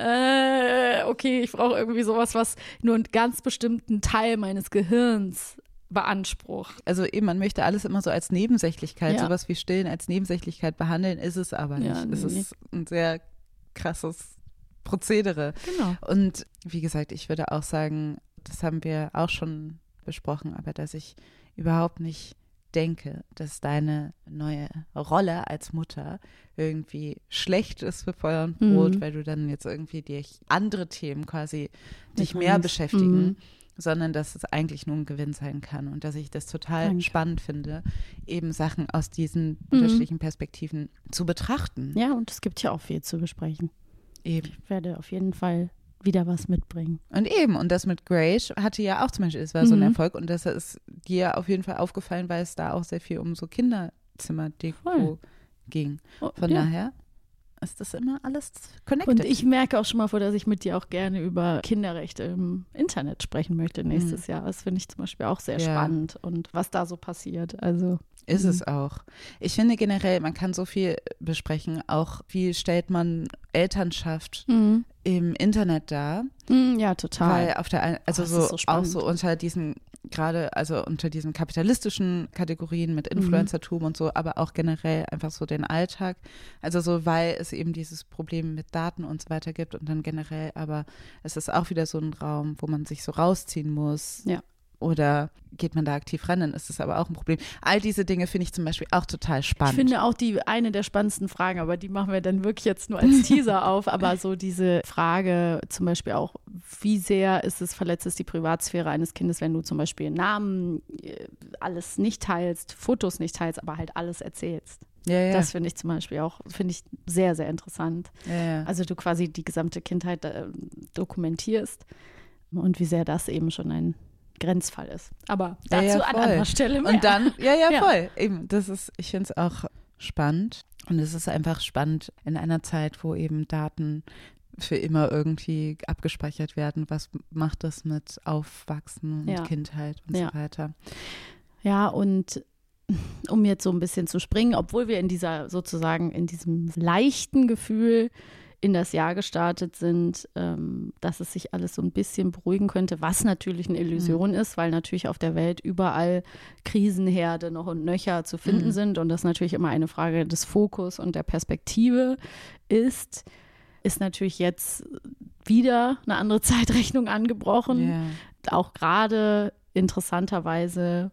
okay, ich brauche irgendwie sowas, was nur einen ganz bestimmten Teil meines Gehirns beansprucht. Also eben, man möchte alles immer so als Nebensächlichkeit, sowas wie Stillen als Nebensächlichkeit behandeln, ist es aber nicht. Ja, es ist ein sehr krasses Prozedere. Genau. Und wie gesagt, ich würde auch sagen, das haben wir auch schon besprochen, aber dass ich überhaupt nicht denke, dass deine neue Rolle als Mutter irgendwie schlecht ist für Feuer und Brot, weil du dann jetzt irgendwie andere Themen quasi dich mehr beschäftigen, sondern dass es eigentlich nur ein Gewinn sein kann und dass ich das total spannend finde, eben Sachen aus diesen unterschiedlichen Perspektiven zu betrachten. Ja, und es gibt ja auch viel zu besprechen. Eben. Ich werde auf jeden Fall wieder was mitbringen. Und das mit Grace hatte ja auch zum Beispiel, es war so ein Erfolg und das ist dir auf jeden Fall aufgefallen, weil es da auch sehr viel um so Kinderzimmerdeko ging. Von daher ist das immer alles connected. Und ich merke auch schon mal vor, dass ich mit dir auch gerne über Kinderrechte im Internet sprechen möchte nächstes Jahr. Das finde ich zum Beispiel auch sehr spannend und was da so passiert. Also ist es auch. Ich finde generell, man kann so viel besprechen, auch wie stellt man Elternschaft im Internet dar. Ja, total. Weil auf der auch so unter diesen unter diesen kapitalistischen Kategorien mit Influencertum und so, aber auch generell einfach so den Alltag. Also so, weil es eben dieses Problem mit Daten und so weiter gibt und dann generell, aber es ist auch wieder so ein Raum, wo man sich so rausziehen muss. Ja. Oder geht man da aktiv ran, dann ist das aber auch ein Problem. All diese Dinge finde ich zum Beispiel auch total spannend. Ich finde auch eine der spannendsten Fragen, aber die machen wir dann wirklich jetzt nur als Teaser auf, aber so diese Frage zum Beispiel auch, wie sehr verletzt es die Privatsphäre eines Kindes, wenn du zum Beispiel Namen, alles nicht teilst, Fotos nicht teilst, aber halt alles erzählst. Ja. Das finde ich zum Beispiel auch, sehr, sehr interessant. Ja. Also du quasi die gesamte Kindheit dokumentierst und wie sehr das eben schon ein Grenzfall ist. Aber dazu an anderer Stelle mehr. Und dann, voll. Eben, ich finde es auch spannend. Und es ist einfach spannend in einer Zeit, wo eben Daten für immer irgendwie abgespeichert werden. Was macht das mit Aufwachsen und Kindheit und so weiter? Ja, und um jetzt so ein bisschen zu springen, obwohl wir in diesem leichten Gefühl in das Jahr gestartet sind, dass es sich alles so ein bisschen beruhigen könnte, was natürlich eine Illusion ist, weil natürlich auf der Welt überall Krisenherde noch und nöcher zu finden sind und das natürlich immer eine Frage des Fokus und der Perspektive ist natürlich jetzt wieder eine andere Zeitrechnung angebrochen. Yeah. Auch gerade interessanterweise,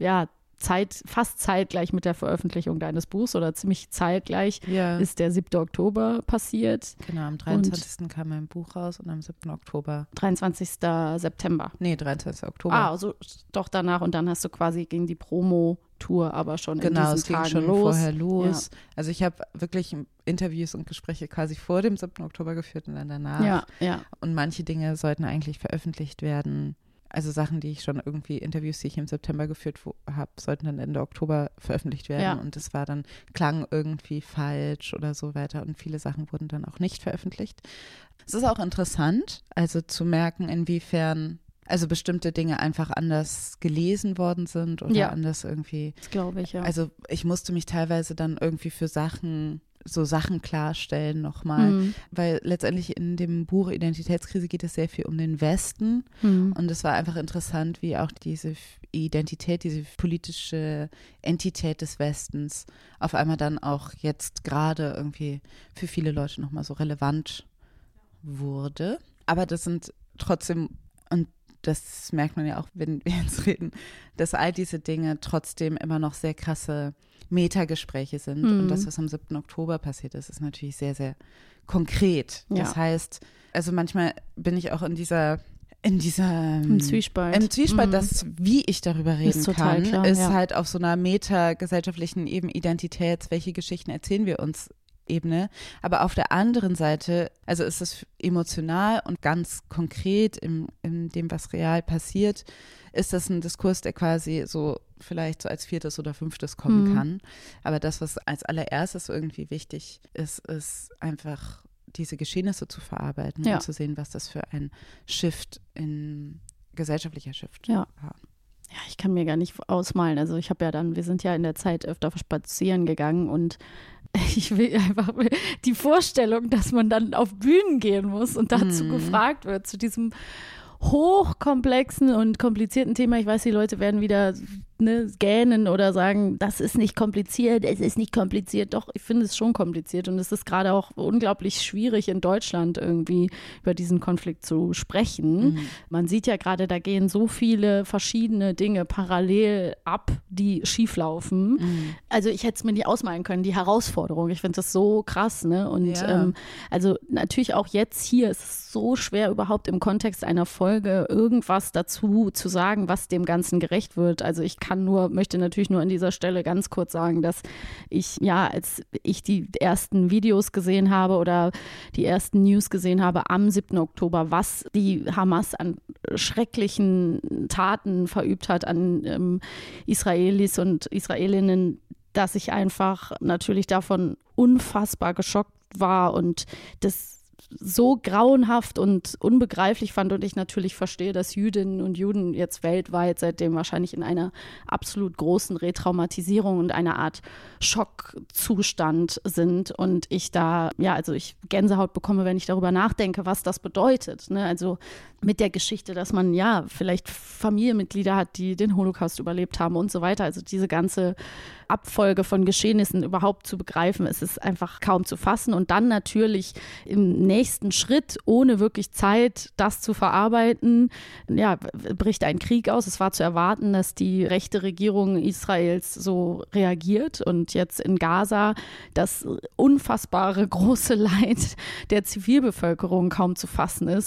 fast zeitgleich mit der Veröffentlichung deines Buchs oder ziemlich zeitgleich ist der 7. Oktober passiert. Genau, am 23. kam mein Buch raus und am 7. Oktober. 23. September. Nee, 23. Oktober. Also doch danach und dann hast du quasi gegen die Promo-Tour aber schon in diesen Tagen schon los. Vorher los. Ja. Also ich habe wirklich Interviews und Gespräche quasi vor dem 7. Oktober geführt und dann danach. Ja. Und manche Dinge sollten eigentlich veröffentlicht werden. Also Sachen, Interviews, die ich im September geführt habe, sollten dann Ende Oktober veröffentlicht werden. Ja. Und das klang irgendwie falsch oder so weiter. Und viele Sachen wurden dann auch nicht veröffentlicht. Es ist auch interessant, also zu merken, inwiefern also bestimmte Dinge einfach anders gelesen worden sind oder anders irgendwie. Das glaube ich, ja. Also ich musste mich teilweise dann irgendwie für Sachen klarstellen nochmal, weil letztendlich in dem Buch Identitätskrise geht es sehr viel um den Westen und es war einfach interessant, wie auch diese Identität, diese politische Entität des Westens auf einmal dann auch jetzt gerade irgendwie für viele Leute nochmal so relevant wurde. Aber das sind trotzdem, und das merkt man ja auch, wenn wir jetzt reden, dass all diese Dinge trotzdem immer noch sehr krasse Metagespräche sind. Und das, was am 7. Oktober passiert ist, ist natürlich sehr, sehr konkret. Das heißt, also manchmal bin ich auch in dieser in diesem Zwiespalt. Im Zwiespalt, dass wie ich darüber reden kann, klar, ist halt auf so einer metagesellschaftlichen Identitäts, welche Geschichten erzählen wir uns Ebene. Aber auf der anderen Seite, also ist es emotional und ganz konkret in dem, was real passiert, ist das ein Diskurs, der quasi so vielleicht so als 4. oder 5. kommen kann. Aber das, was als allererstes irgendwie wichtig ist, ist einfach diese Geschehnisse zu verarbeiten und zu sehen, was das für ein gesellschaftlicher Shift war. Ja, ich kann mir gar nicht ausmalen. Also wir sind ja in der Zeit öfter spazieren gegangen und ich will einfach die Vorstellung, dass man dann auf Bühnen gehen muss und dazu gefragt wird, zu diesem hochkomplexen und komplizierten Thema. Ich weiß, die Leute werden wieder gähnen oder sagen, das ist nicht kompliziert, es ist nicht kompliziert. Doch, ich finde es schon kompliziert und es ist gerade auch unglaublich schwierig in Deutschland irgendwie über diesen Konflikt zu sprechen. Man sieht ja gerade, da gehen so viele verschiedene Dinge parallel ab, die schieflaufen. Also ich hätte es mir nicht ausmalen können, die Herausforderung. Ich finde das so krass, ne? Und also natürlich auch jetzt hier ist es so schwer, überhaupt im Kontext einer Folge irgendwas dazu zu sagen, was dem Ganzen gerecht wird. Also ich möchte natürlich nur an dieser Stelle ganz kurz sagen, dass ich, als ich die ersten Videos gesehen habe oder die ersten News gesehen habe am 7. Oktober, was die Hamas an schrecklichen Taten verübt hat an Israelis und Israelinnen, dass ich einfach natürlich davon unfassbar geschockt war und das so grauenhaft und unbegreiflich fand und ich natürlich verstehe, dass Jüdinnen und Juden jetzt weltweit seitdem wahrscheinlich in einer absolut großen Retraumatisierung und einer Art Schockzustand sind und ich ich Gänsehaut bekomme, wenn ich darüber nachdenke, was das bedeutet, ne? Also mit der Geschichte, dass man vielleicht Familienmitglieder hat, die den Holocaust überlebt haben und so weiter, also diese ganze Abfolge von Geschehnissen überhaupt zu begreifen, ist es einfach kaum zu fassen und dann natürlich im nächsten Schritt, ohne wirklich Zeit, das zu verarbeiten, bricht ein Krieg aus. Es war zu erwarten, dass die rechte Regierung Israels so reagiert und jetzt in Gaza das unfassbare große Leid der Zivilbevölkerung kaum zu fassen ist.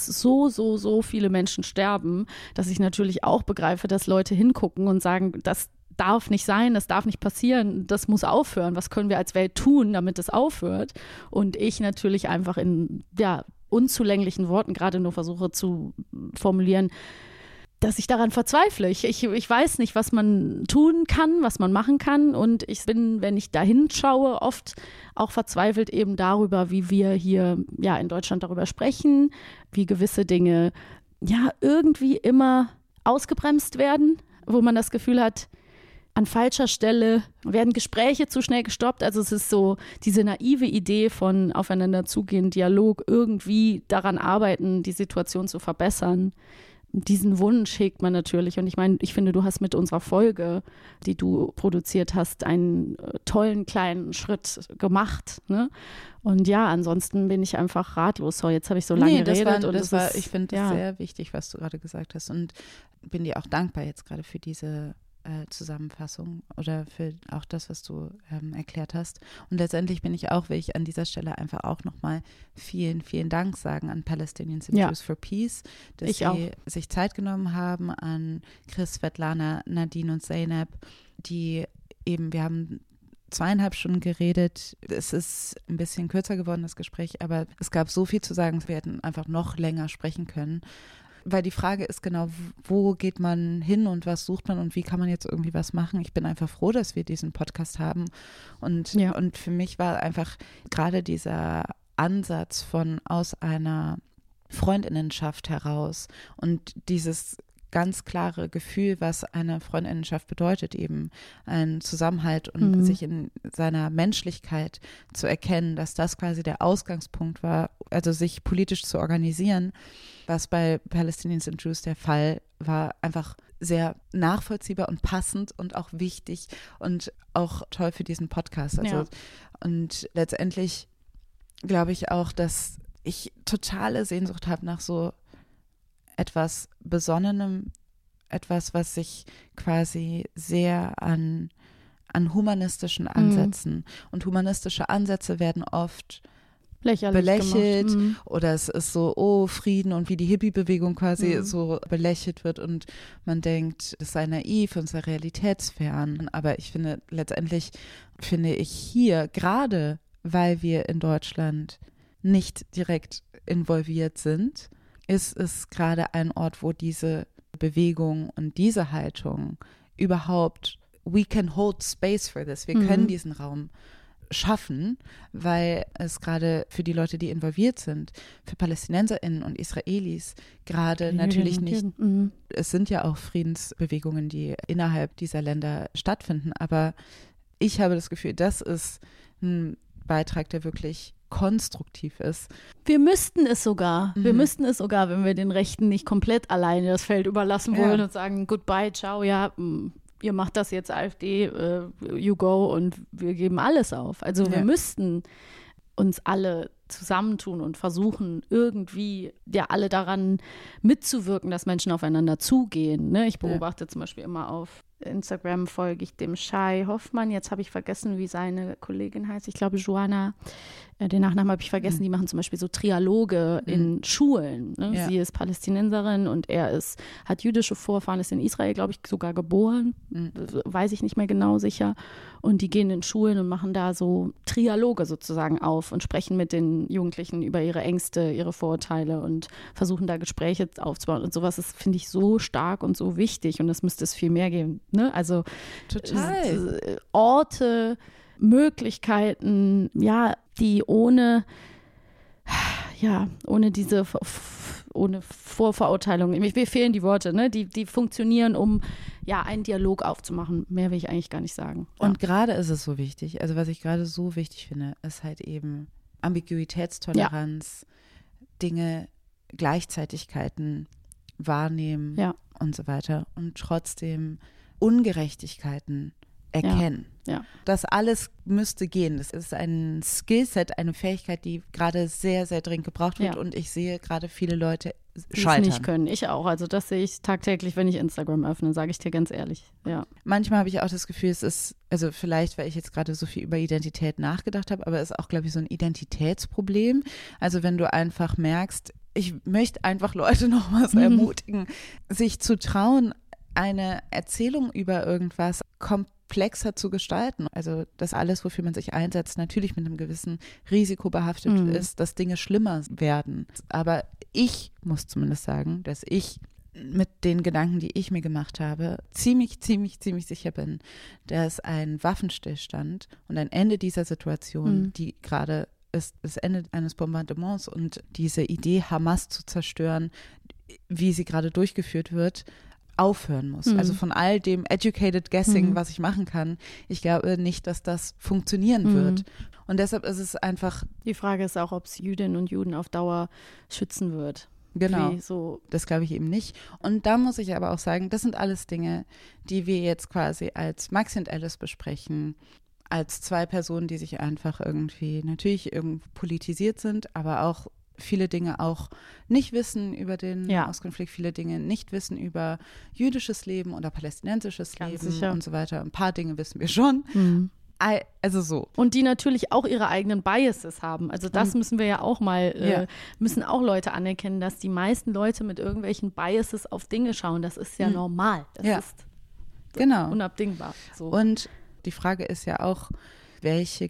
So viele Menschen sterben, dass ich natürlich auch begreife, dass Leute hingucken und sagen, das darf nicht sein, das darf nicht passieren, das muss aufhören. Was können wir als Welt tun, damit es aufhört? Und ich natürlich einfach in unzulänglichen Worten gerade nur versuche zu formulieren, dass ich daran verzweifle. Ich weiß nicht, was man tun kann, was man machen kann und ich bin, wenn ich da hinschaue, oft auch verzweifelt eben darüber, wie wir hier in Deutschland darüber sprechen, wie gewisse Dinge irgendwie immer ausgebremst werden, wo man das Gefühl hat, an falscher Stelle werden Gespräche zu schnell gestoppt. Also es ist so diese naive Idee von aufeinander zugehen, Dialog, irgendwie daran arbeiten, die Situation zu verbessern. Diesen Wunsch hegt man natürlich. Und ich meine, ich finde, du hast mit unserer Folge, die du produziert hast, einen tollen kleinen Schritt gemacht, ne? Und ansonsten bin ich einfach ratlos. So, jetzt habe ich so lange geredet. Ich finde das sehr wichtig, was du gerade gesagt hast und bin dir auch dankbar jetzt gerade für diese Zusammenfassung oder für auch das, was du erklärt hast. Und letztendlich will ich an dieser Stelle einfach auch nochmal vielen, vielen Dank sagen an Palestinians and Jews for Peace, dass sie sich Zeit genommen haben, an Chris, Svetlana, Nadine und Zeynep, die wir haben 2,5 Stunden geredet. Es ist ein bisschen kürzer geworden, das Gespräch, aber es gab so viel zu sagen, wir hätten einfach noch länger sprechen können. Weil die Frage ist genau, wo geht man hin und was sucht man und wie kann man jetzt irgendwie was machen? Ich bin einfach froh, dass wir diesen Podcast haben. Und für mich war einfach gerade dieser Ansatz von aus einer Freundinnenschaft heraus und dieses ganz klare Gefühl, was eine Freundinnenschaft bedeutet, eben ein Zusammenhalt und sich in seiner Menschlichkeit zu erkennen, dass das quasi der Ausgangspunkt war, also sich politisch zu organisieren, was bei Palestinians and Jews der Fall war, einfach sehr nachvollziehbar und passend und auch wichtig und auch toll für diesen Podcast. Und letztendlich glaube ich auch, dass ich totale Sehnsucht habe nach so etwas Besonnenem, etwas, was sich quasi sehr an humanistischen Ansätzen und humanistische Ansätze werden oft belächelt oder es ist so, oh, Frieden und wie die Hippie-Bewegung quasi so belächelt wird und man denkt, es sei naiv und sei realitätsfern. Aber ich finde, letztendlich finde ich hier, gerade weil wir in Deutschland nicht direkt involviert sind, ist es gerade ein Ort, wo diese Bewegung und diese Haltung überhaupt, we can hold space for this, wir können diesen Raum schaffen, weil es gerade für die Leute, die involviert sind, für PalästinenserInnen und Israelis gerade natürlich nicht, es sind ja auch Friedensbewegungen, die innerhalb dieser Länder stattfinden, aber ich habe das Gefühl, das ist ein Beitrag, der wirklich konstruktiv ist. Wir müssten es sogar, wenn wir den Rechten nicht komplett alleine das Feld überlassen wollen und sagen, goodbye, ciao, ja, ihr macht das jetzt AfD, you go und wir geben alles auf. Also wir müssten uns alle zusammentun und versuchen irgendwie alle daran mitzuwirken, dass Menschen aufeinander zugehen. Ne? Ich beobachte zum Beispiel immer auf Instagram, folge ich dem Shai Hoffmann. Jetzt habe ich vergessen, wie seine Kollegin heißt. Ich glaube, Joanna, den Nachnamen habe ich vergessen. Die machen zum Beispiel so Trialoge in Schulen. Ne? Ja. Sie ist Palästinenserin und er hat jüdische Vorfahren, ist in Israel, glaube ich, sogar geboren. Weiß ich nicht mehr genau sicher. Und die gehen in Schulen und machen da so Trialoge sozusagen auf und sprechen mit den Jugendlichen über ihre Ängste, ihre Vorurteile und versuchen da Gespräche aufzubauen. Und sowas ist, finde ich, so stark und so wichtig. Und das müsste es viel mehr geben. Ne? Also total. Orte, Möglichkeiten, die ohne Vorverurteilung, mir fehlen die Worte, ne? Die funktionieren, um einen Dialog aufzumachen. Mehr will ich eigentlich gar nicht sagen. Und gerade ist es so wichtig, also was ich gerade so wichtig finde, ist halt eben Ambiguitätstoleranz, Dinge, Gleichzeitigkeiten wahrnehmen und so weiter und trotzdem Ungerechtigkeiten erkennen. Ja. Das alles müsste gehen. Das ist ein Skillset, eine Fähigkeit, die gerade sehr, sehr dringend gebraucht wird und ich sehe gerade viele Leute scheitern. Die es nicht können. Ich auch. Also das sehe ich tagtäglich, wenn ich Instagram öffne, sage ich dir ganz ehrlich. Ja. Manchmal habe ich auch das Gefühl, es ist, also vielleicht, weil ich jetzt gerade so viel über Identität nachgedacht habe, aber es ist auch, glaube ich, so ein Identitätsproblem. Also wenn du einfach merkst, ich möchte einfach Leute nochmals ermutigen, sich zu trauen, eine Erzählung über irgendwas komplexer zu gestalten. Also, dass alles, wofür man sich einsetzt, natürlich mit einem gewissen Risiko behaftet ist, dass Dinge schlimmer werden. Aber ich muss zumindest sagen, dass ich mit den Gedanken, die ich mir gemacht habe, ziemlich sicher bin, dass ein Waffenstillstand und ein Ende dieser Situation, die gerade ist, das Ende eines Bombardements und diese Idee, Hamas zu zerstören, wie sie gerade durchgeführt wird, aufhören muss. Also von all dem educated guessing, was ich machen kann, ich glaube nicht, dass das funktionieren wird. Und deshalb ist es einfach. Die Frage ist auch, ob es Jüdinnen und Juden auf Dauer schützen wird. Genau, das glaube ich eben nicht. Und da muss ich aber auch sagen, das sind alles Dinge, die wir jetzt quasi als Maxi und Alice besprechen, als zwei Personen, die sich einfach irgendwie natürlich politisiert sind, aber auch viele Dinge auch nicht wissen über den Nahostkonflikt, viele Dinge nicht wissen über jüdisches Leben oder palästinensisches Leben und so weiter. Ein paar Dinge wissen wir schon. Also so. Und die natürlich auch ihre eigenen Biases haben. Also das müssen wir ja auch mal, müssen auch Leute anerkennen, dass die meisten Leute mit irgendwelchen Biases auf Dinge schauen. Das ist ja normal. Das ist unabdingbar. So. Und die Frage ist ja auch, welche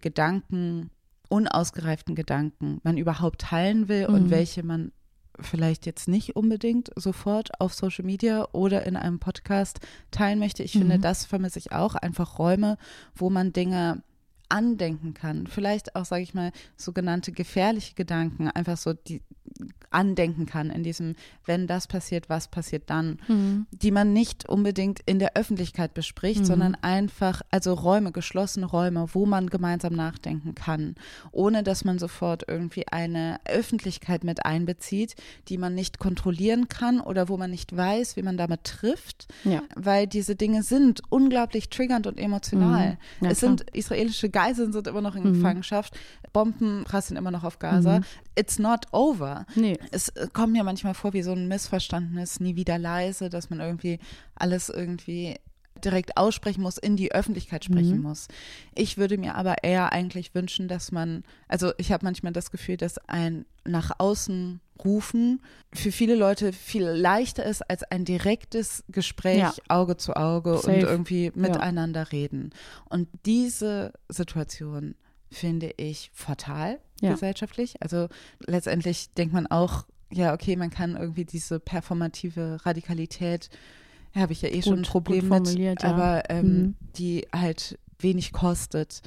unausgereiften Gedanken man überhaupt teilen will und welche man vielleicht jetzt nicht unbedingt sofort auf Social Media oder in einem Podcast teilen möchte. Ich finde, das vermisse ich auch. Einfach Räume, wo man Dinge andenken kann. Vielleicht auch, sage ich mal, sogenannte gefährliche Gedanken, einfach so die andenken kann in diesem, wenn das passiert, was passiert dann, die man nicht unbedingt in der Öffentlichkeit bespricht, sondern einfach, also Räume, geschlossene Räume, wo man gemeinsam nachdenken kann, ohne dass man sofort irgendwie eine Öffentlichkeit mit einbezieht, die man nicht kontrollieren kann oder wo man nicht weiß, wie man damit trifft, weil diese Dinge sind unglaublich triggernd und emotional. Es sind israelische Geiseln sind immer noch in Gefangenschaft, Bomben prasseln immer noch auf Gaza. It's not over. Nee. Es kommt mir manchmal vor wie so ein missverstandenes Nie wieder leise, dass man irgendwie alles irgendwie direkt aussprechen muss, in die Öffentlichkeit sprechen muss. Ich würde mir aber eher eigentlich wünschen, dass also ich habe manchmal das Gefühl, dass ein nach außen rufen für viele Leute viel leichter ist als ein direktes Gespräch Auge zu Auge und irgendwie miteinander reden. Und diese Situation finde ich fatal gesellschaftlich. Also letztendlich denkt man auch, ja, okay, man kann irgendwie diese performative Radikalität, habe ich ja eh schon ein Problem mit, aber die halt wenig kostet.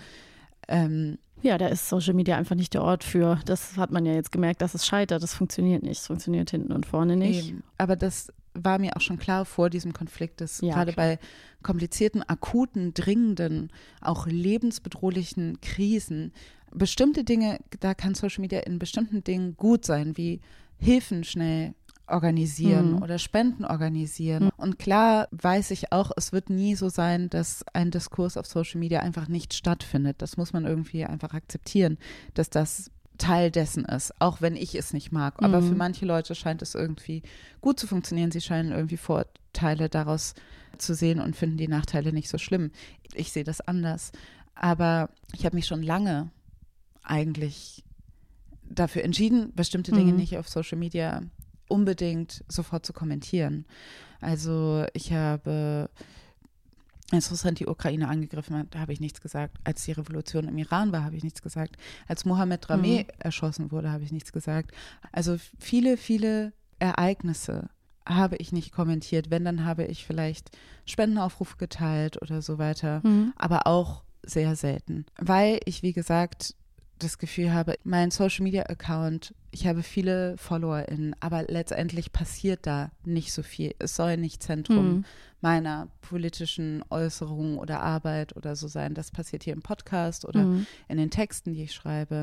Ja, da ist Social Media einfach nicht der Ort für. Das hat man ja jetzt gemerkt, dass es scheitert. Das funktioniert nicht. Es funktioniert hinten und vorne nicht. Eben. Aber das war mir auch schon klar vor diesem Konflikt, dass gerade bei komplizierten, akuten, dringenden, auch lebensbedrohlichen Krisen bestimmte Dinge, da kann Social Media in bestimmten Dingen gut sein, wie Hilfen schnell organisieren oder Spenden organisieren. Und klar weiß ich auch, es wird nie so sein, dass ein Diskurs auf Social Media einfach nicht stattfindet. Das muss man irgendwie einfach akzeptieren, dass das Teil dessen ist, auch wenn ich es nicht mag. Aber für manche Leute scheint es irgendwie gut zu funktionieren. Sie scheinen irgendwie Vorteile daraus zu sehen und finden die Nachteile nicht so schlimm. Ich sehe das anders. Aber ich habe mich schon lange eigentlich dafür entschieden, bestimmte Dinge nicht auf Social Media unbedingt sofort zu kommentieren. Also ich habe, als Russland die Ukraine angegriffen hat, habe ich nichts gesagt. Als die Revolution im Iran war, habe ich nichts gesagt. Als Mohammed Rameh erschossen wurde, habe ich nichts gesagt. Also viele, viele Ereignisse habe ich nicht kommentiert. Wenn, dann habe ich vielleicht Spendenaufrufe geteilt oder so weiter. Aber auch sehr selten. Weil ich, wie gesagt, das Gefühl habe, mein Social-Media-Account, ich habe viele FollowerInnen, aber letztendlich passiert da nicht so viel. Es soll nicht Zentrum meiner politischen Äußerungen oder Arbeit oder so sein. Das passiert hier im Podcast oder in den Texten, die ich schreibe.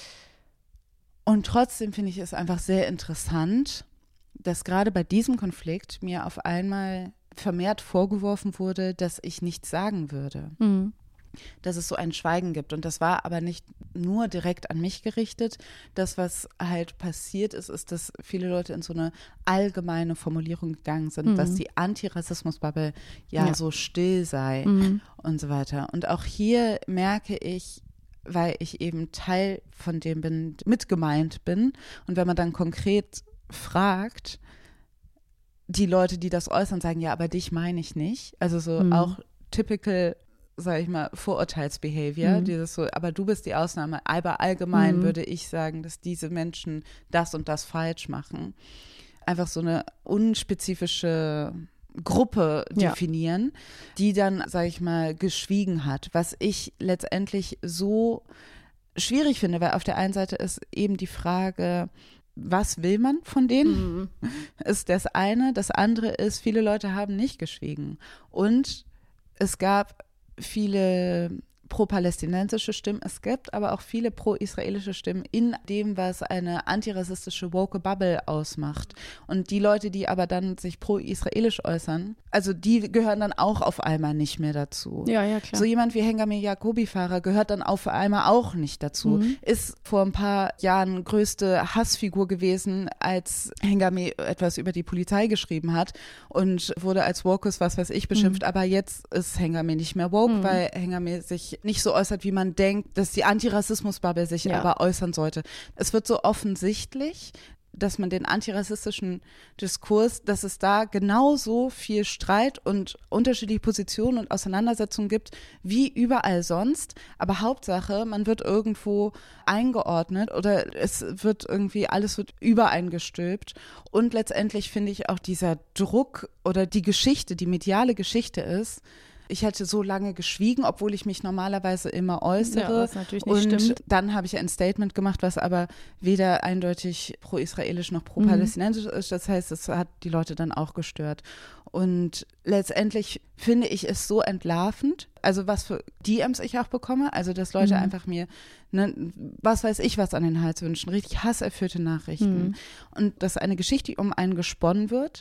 Und trotzdem finde ich es einfach sehr interessant, dass gerade bei diesem Konflikt mir auf einmal vermehrt vorgeworfen wurde, dass ich nichts sagen würde. Dass es so ein Schweigen gibt. Und das war aber nicht nur direkt an mich gerichtet. Das, was halt passiert ist, ist, dass viele Leute in so eine allgemeine Formulierung gegangen sind, dass die Antirassismus-Bubble so still sei und so weiter. Und auch hier merke ich, weil ich eben Teil von dem bin, mitgemeint bin. Und wenn man dann konkret fragt, die Leute, die das äußern, sagen, ja, aber dich meine ich nicht. Also so auch typical, sage ich mal, Vorurteilsbehavior, dieses so, aber du bist die Ausnahme. Aber allgemein würde ich sagen, dass diese Menschen das und das falsch machen. Einfach so eine unspezifische Gruppe definieren, die dann, sage ich mal, geschwiegen hat. Was ich letztendlich so schwierig finde, weil auf der einen Seite ist eben die Frage, was will man von denen? Ist das eine. Das andere ist, viele Leute haben nicht geschwiegen. Und es gab viele pro-palästinensische Stimmen. Es gibt aber auch viele pro-israelische Stimmen in dem, was eine antirassistische woke Bubble ausmacht. Und die Leute, die aber dann sich pro-israelisch äußern, also die gehören dann auch auf einmal nicht mehr dazu. Ja, klar. So jemand wie Hengame Jacobi-Fahrer gehört dann auf einmal auch nicht dazu. Ist vor ein paar Jahren größte Hassfigur gewesen, als Hengame etwas über die Polizei geschrieben hat und wurde als Wokus, was weiß ich, beschimpft. Aber jetzt ist Hengame nicht mehr woke, weil Hengame sich nicht so äußert, wie man denkt, dass die Antirassismus-Bubble sich aber äußern sollte. Es wird so offensichtlich, dass man den antirassistischen Diskurs, dass es da genauso viel Streit und unterschiedliche Positionen und Auseinandersetzungen gibt, wie überall sonst. Aber Hauptsache, man wird irgendwo eingeordnet oder es wird irgendwie, alles wird übereingestülpt. Und letztendlich finde ich auch dieser Druck oder die Geschichte, die mediale Geschichte ist, ich hatte so lange geschwiegen, obwohl ich mich normalerweise immer äußere. Ja, was natürlich nicht stimmt. Dann habe ich ein Statement gemacht, was aber weder eindeutig pro-israelisch noch pro-palästinensisch ist. Das heißt, es hat die Leute dann auch gestört. Und letztendlich finde ich es so entlarvend, also was für DMs ich auch bekomme, also dass Leute einfach mir, was weiß ich was an den Hals wünschen, richtig hasserfüllte Nachrichten. Und dass eine Geschichte um einen gesponnen wird,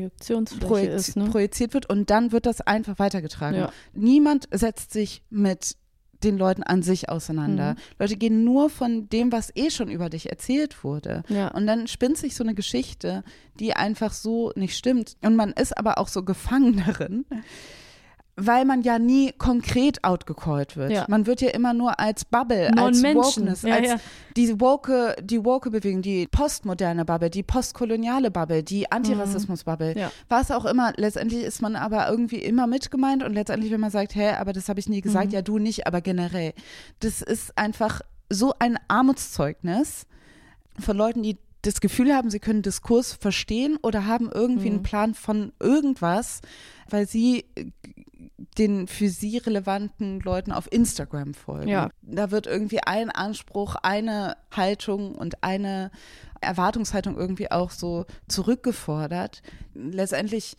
projiziert wird und dann wird das einfach weitergetragen. Ja. Niemand setzt sich mit den Leuten an sich auseinander. Leute gehen nur von dem, was schon über dich erzählt wurde. Ja. Und dann spinnt sich so eine Geschichte, die einfach so nicht stimmt. Und man ist aber auch so gefangen darin. weil man ja nie konkret outgecallt wird. Ja. Man wird ja immer nur als Bubble, als Wokeness, als die Woke-Bewegung, die postmoderne Bubble, die postkoloniale Bubble, die Antirassismus-Bubble, was auch immer. Letztendlich ist man aber irgendwie immer mitgemeint und letztendlich, wenn man sagt, aber das habe ich nie gesagt, ja du nicht, aber generell. Das ist einfach so ein Armutszeugnis von Leuten, die das Gefühl haben, sie können Diskurs verstehen oder haben irgendwie einen Plan von irgendwas, weil sie den für sie relevanten Leuten auf Instagram folgen. Ja. Da wird irgendwie ein Anspruch, eine Haltung und eine Erwartungshaltung irgendwie auch so zurückgefordert. Letztendlich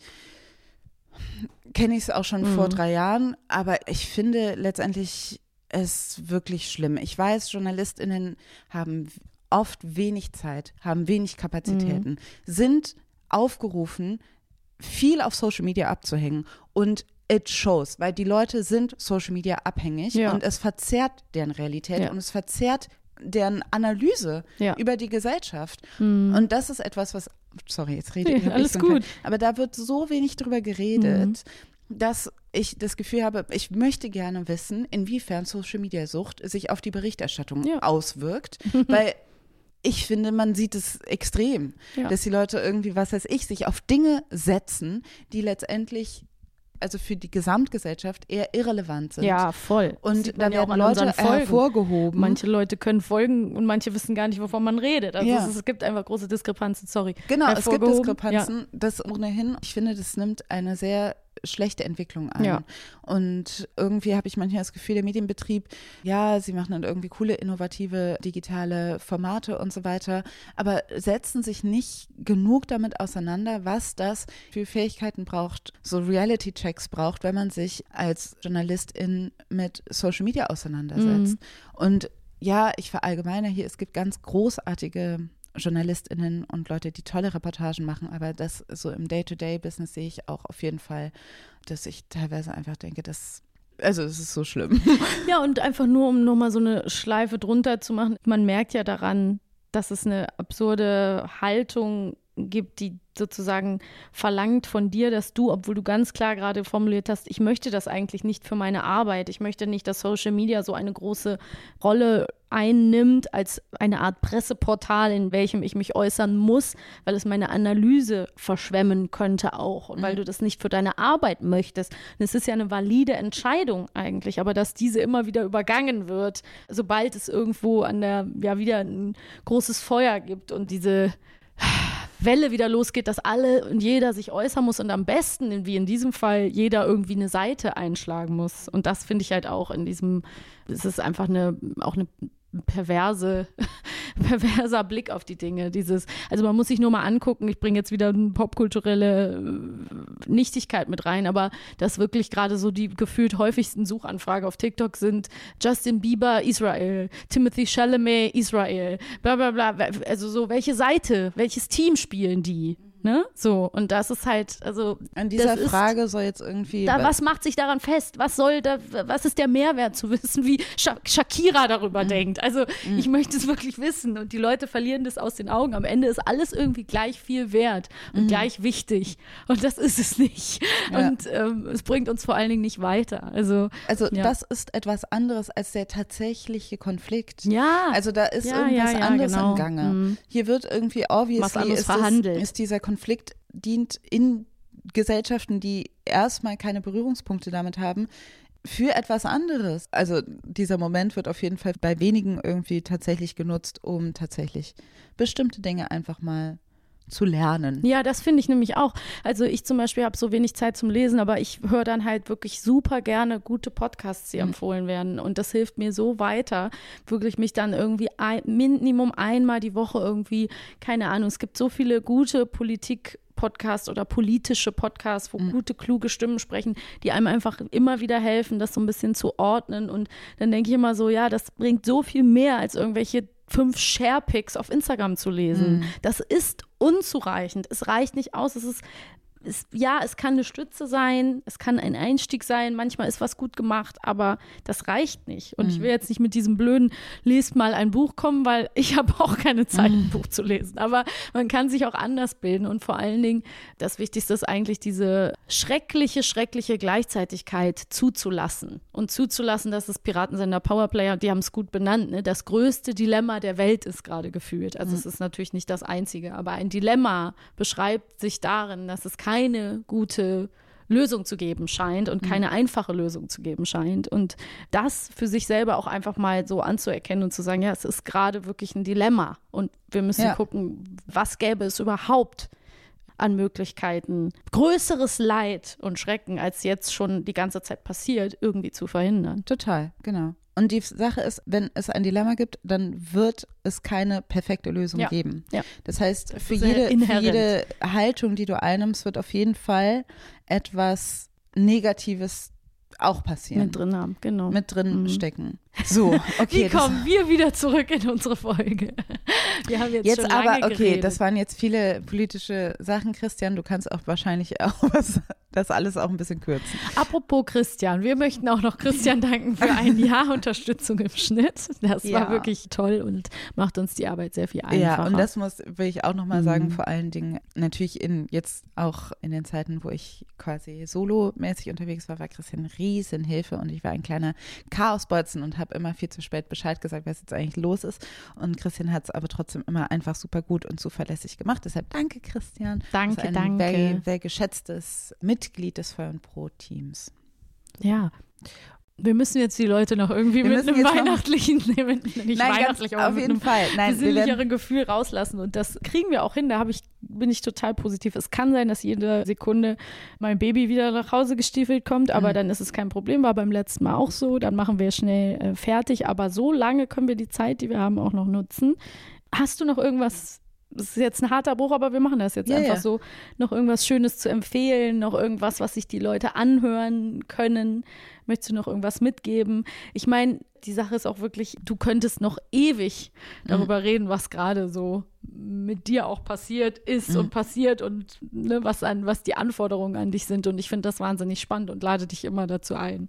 kenne ich es auch schon vor 3 Jahren, aber ich finde letztendlich es wirklich schlimm. Ich weiß, JournalistInnen haben oft wenig Zeit, haben wenig Kapazitäten, sind aufgerufen, viel auf Social Media abzuhängen und it shows, weil die Leute sind Social Media abhängig und es verzerrt deren Realität und es verzerrt deren Analyse über die Gesellschaft. Und das ist etwas, was, sorry, jetzt rede ich alles gut, aber da wird so wenig drüber geredet, dass ich das Gefühl habe, ich möchte gerne wissen, inwiefern Social Media Sucht sich auf die Berichterstattung auswirkt, weil ich finde, man sieht es extrem, dass die Leute irgendwie, was weiß ich, sich auf Dinge setzen, die letztendlich also für die Gesamtgesellschaft eher irrelevant sind. Ja, voll. Und da werden Leute hervorgehoben. Manche Leute können folgen und manche wissen gar nicht, wovon man redet. Also es gibt einfach große Diskrepanzen, sorry. Genau, es gibt Diskrepanzen, das ohnehin. Ich finde, das nimmt eine sehr schlechte Entwicklung an. Ja. Und irgendwie habe ich manchmal das Gefühl, der Medienbetrieb, sie machen dann irgendwie coole, innovative, digitale Formate und so weiter, aber setzen sich nicht genug damit auseinander, was das für Fähigkeiten braucht, so Reality-Checks braucht, wenn man sich als Journalistin mit Social Media auseinandersetzt. Und ich verallgemeine hier, es gibt ganz großartige JournalistInnen und Leute, die tolle Reportagen machen, aber das so im Day-to-Day-Business sehe ich auch auf jeden Fall, dass ich teilweise einfach denke, es ist so schlimm. Ja, und einfach nur, um nochmal so eine Schleife drunter zu machen, man merkt ja daran, dass es eine absurde Haltung gibt, die sozusagen verlangt von dir, dass du, obwohl du ganz klar gerade formuliert hast, ich möchte das eigentlich nicht für meine Arbeit, ich möchte nicht, dass Social Media so eine große Rolle einnimmt als eine Art Presseportal, in welchem ich mich äußern muss, weil es meine Analyse verschwemmen könnte auch und weil du das nicht für deine Arbeit möchtest. Und es ist ja eine valide Entscheidung eigentlich, aber dass diese immer wieder übergangen wird, sobald es irgendwo an der, wieder ein großes Feuer gibt und diese Welle wieder losgeht, dass alle und jeder sich äußern muss und am besten, wie in diesem Fall, jeder irgendwie eine Seite einschlagen muss. Und das finde ich halt auch es ist einfach auch eine perverser Blick auf die Dinge. Also man muss sich nur mal angucken, ich bringe jetzt wieder eine popkulturelle Nichtigkeit mit rein, aber dass wirklich gerade so die gefühlt häufigsten Suchanfragen auf TikTok sind Justin Bieber, Israel, Timothée Chalamet, Israel, bla bla bla. Also so, welche Seite, welches Team spielen die? Ne? So, und das ist halt, also an dieser Frage soll jetzt irgendwie was macht sich daran fest? Was ist der Mehrwert zu wissen, wie Shakira darüber denkt? Also ich möchte es wirklich wissen und die Leute verlieren das aus den Augen. Am Ende ist alles irgendwie gleich viel wert und gleich wichtig und das ist es nicht. Ja. Und es bringt uns vor allen Dingen nicht weiter. Also das ist etwas anderes als der tatsächliche Konflikt. Ja. Also da ist irgendwas anderes im Gange. Hier wird irgendwie obviously ist dieser Konflikt dient in Gesellschaften, die erstmal keine Berührungspunkte damit haben, für etwas anderes. Also dieser Moment wird auf jeden Fall bei wenigen irgendwie tatsächlich genutzt, um tatsächlich bestimmte Dinge einfach mal zu lernen. Ja, das finde ich nämlich auch. Also ich zum Beispiel habe so wenig Zeit zum Lesen, aber ich höre dann halt wirklich super gerne gute Podcasts, die empfohlen werden und das hilft mir so weiter, wirklich mich dann irgendwie Minimum einmal die Woche irgendwie, keine Ahnung, es gibt so viele gute Politik-Podcasts oder politische Podcasts, wo gute, kluge Stimmen sprechen, die einem einfach immer wieder helfen, das so ein bisschen zu ordnen und dann denke ich immer so, ja, das bringt so viel mehr als irgendwelche 5 Sharepics auf Instagram zu lesen. Das ist unzureichend. Es reicht nicht aus. Es ist es kann eine Stütze sein, es kann ein Einstieg sein, manchmal ist was gut gemacht, aber das reicht nicht. Und ich will jetzt nicht mit diesem blöden lest mal ein Buch kommen, weil ich habe auch keine Zeit, ein Buch zu lesen. Aber man kann sich auch anders bilden und vor allen Dingen, das Wichtigste ist eigentlich diese schreckliche Gleichzeitigkeit zuzulassen. Und zuzulassen, dass das Piratensender Powerplayer, die haben es gut benannt, ne, das größte Dilemma der Welt ist gerade gefühlt. Also es ist natürlich nicht das einzige, aber ein Dilemma beschreibt sich darin, dass es keine gute Lösung zu geben scheint und keine einfache Lösung zu geben scheint. Und das für sich selber auch einfach mal so anzuerkennen und zu sagen, ja, es ist gerade wirklich ein Dilemma und wir müssen gucken, was gäbe es überhaupt an Möglichkeiten, größeres Leid und Schrecken, als jetzt schon die ganze Zeit passiert, irgendwie zu verhindern. Total, genau. Und die Sache ist, wenn es ein Dilemma gibt, dann wird es keine perfekte Lösung geben. Ja. Das heißt, für jede Haltung, die du einnimmst, wird auf jeden Fall etwas Negatives auch passieren. Mit drin haben, genau. Mit drin stecken. So, okay. Wie kommen wir wieder zurück in unsere Folge? Wir haben jetzt schon lange aber, okay, geredet. Das waren jetzt viele politische Sachen, Christian. Du kannst auch wahrscheinlich auch das alles auch ein bisschen kürzen. Apropos Christian, wir möchten auch noch Christian danken für ein Jahr Unterstützung im Schnitt. Das war wirklich toll und macht uns die Arbeit sehr viel einfacher. Ja, und das will ich auch nochmal sagen, vor allen Dingen natürlich jetzt auch in den Zeiten, wo ich quasi solomäßig unterwegs war Christian eine Riesenhilfe und ich war ein kleiner Chaosbolzen und habe immer viel zu spät Bescheid gesagt, was jetzt eigentlich los ist. Und Christian hat es aber trotzdem immer einfach super gut und zuverlässig gemacht. Deshalb danke, Christian. Danke, das ist ein sehr, sehr geschätztes Mitglied des Feuer und Brot-Teams. Ja. Wir müssen jetzt die Leute noch irgendwie mit einem weihnachtlichen, aber auf jeden Fall. besinnlicheren Gefühl rauslassen. Und das kriegen wir auch hin. Da bin ich total positiv. Es kann sein, dass jede Sekunde mein Baby wieder nach Hause gestiefelt kommt, aber dann ist es kein Problem. War beim letzten Mal auch so. Dann machen wir schnell fertig. Aber so lange können wir die Zeit, die wir haben, auch noch nutzen. Hast du noch irgendwas? Das ist jetzt ein harter Bruch, aber wir machen das jetzt einfach so. Noch irgendwas Schönes zu empfehlen, noch irgendwas, was sich die Leute anhören können. Möchtest du noch irgendwas mitgeben? Ich meine, die Sache ist auch wirklich, du könntest noch ewig darüber reden, was gerade so mit dir auch passiert ist und passiert und ne, was die Anforderungen an dich sind. Und ich finde das wahnsinnig spannend und lade dich immer dazu ein.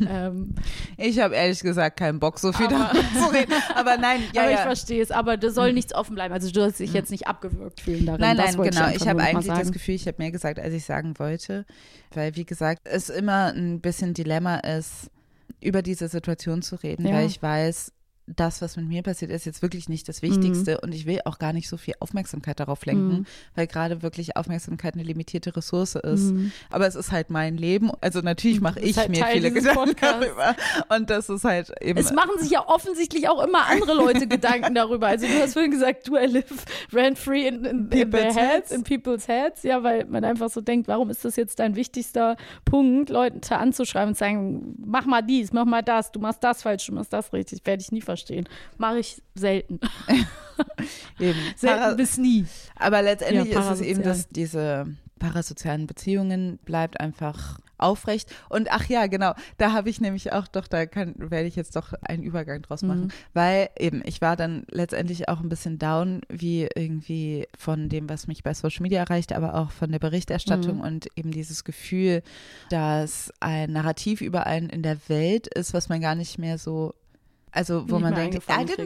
Ich habe ehrlich gesagt keinen Bock, so viel darüber zu reden. Aber nein, ich verstehe es. Aber da soll nichts offen bleiben. Also du sollst dich jetzt nicht abgewürgt fühlen darin. Nein, genau. Ich habe eigentlich das Gefühl, ich habe mehr gesagt, als ich sagen wollte. Weil, wie gesagt, es immer ein bisschen Dilemma ist, über diese Situation zu reden, weil ich weiß, das, was mit mir passiert, ist jetzt wirklich nicht das Wichtigste und ich will auch gar nicht so viel Aufmerksamkeit darauf lenken, weil gerade wirklich Aufmerksamkeit eine limitierte Ressource ist. Aber es ist halt mein Leben, also natürlich mache ich mir viele Gedanken darüber und das ist halt eben. Es machen sich ja offensichtlich auch immer andere Leute Gedanken darüber. Also du hast vorhin gesagt, do I live rent free in their heads, in people's heads, ja, weil man einfach so denkt, warum ist das jetzt dein wichtigster Punkt, Leuten anzuschreiben und zu sagen, mach mal dies, mach mal das, du machst das falsch, du machst das richtig, werde ich nie verstehen. Mache ich selten. Eben. Selten bis nie. Aber letztendlich ist es eben, dass diese parasozialen Beziehungen bleibt einfach aufrecht. Und ach ja, genau, da habe ich nämlich auch werde ich jetzt doch einen Übergang draus machen. Weil eben, ich war dann letztendlich auch ein bisschen down, wie irgendwie von dem, was mich bei Social Media erreichte, aber auch von der Berichterstattung und eben dieses Gefühl, dass ein Narrativ über einen in der Welt ist, was man gar nicht mehr so. Also wo man denkt,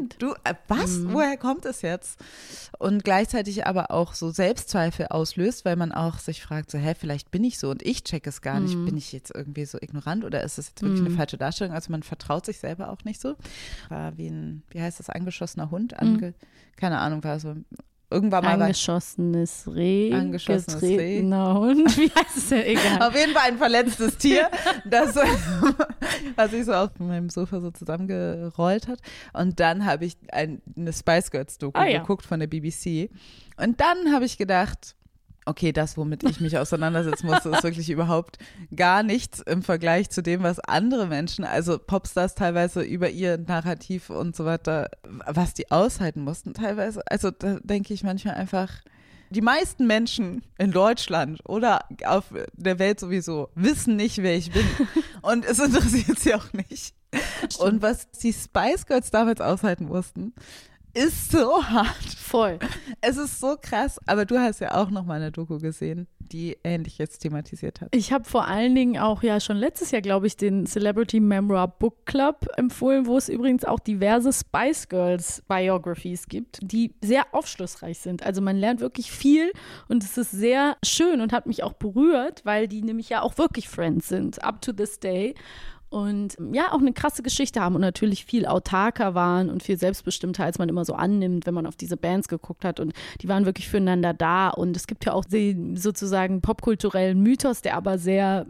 woher kommt es jetzt? Und gleichzeitig aber auch so Selbstzweifel auslöst, weil man auch sich fragt, so vielleicht bin ich so und ich check es gar nicht. Bin ich jetzt irgendwie so ignorant oder ist das jetzt wirklich eine falsche Darstellung? Also man vertraut sich selber auch nicht so. War wie heißt das, angeschossener Hund? Keine Ahnung, war so irgendwann mal angeschossenes Reh, getretener Hund, wie heißt es denn? Egal. Auf jeden Fall ein verletztes Tier, das was sich so auf meinem Sofa so zusammengerollt hat. Und dann habe ich eine Spice Girls Doku geguckt von der BBC. Und dann habe ich gedacht, okay, das, womit ich mich auseinandersetzen musste, ist wirklich überhaupt gar nichts im Vergleich zu dem, was andere Menschen, also Popstars teilweise über ihr Narrativ und so weiter, was die aushalten mussten teilweise. Also da denke ich manchmal einfach, die meisten Menschen in Deutschland oder auf der Welt sowieso wissen nicht, wer ich bin. Und es interessiert sie auch nicht. Und was die Spice Girls damals aushalten mussten, ist so hart. Voll. Es ist so krass, aber du hast ja auch noch mal eine Doku gesehen, die Ähnliches thematisiert hat. Ich habe vor allen Dingen auch ja schon letztes Jahr, glaube ich, den Celebrity Memoir Book Club empfohlen, wo es übrigens auch diverse Spice Girls Biographies gibt, die sehr aufschlussreich sind. Also man lernt wirklich viel und es ist sehr schön und hat mich auch berührt, weil die nämlich ja auch wirklich Friends sind, up to this day. Und ja, auch eine krasse Geschichte haben und natürlich viel autarker waren und viel selbstbestimmter, als man immer so annimmt, wenn man auf diese Bands geguckt hat. Und die waren wirklich füreinander da. Und es gibt ja auch den sozusagen popkulturellen Mythos, der aber sehr,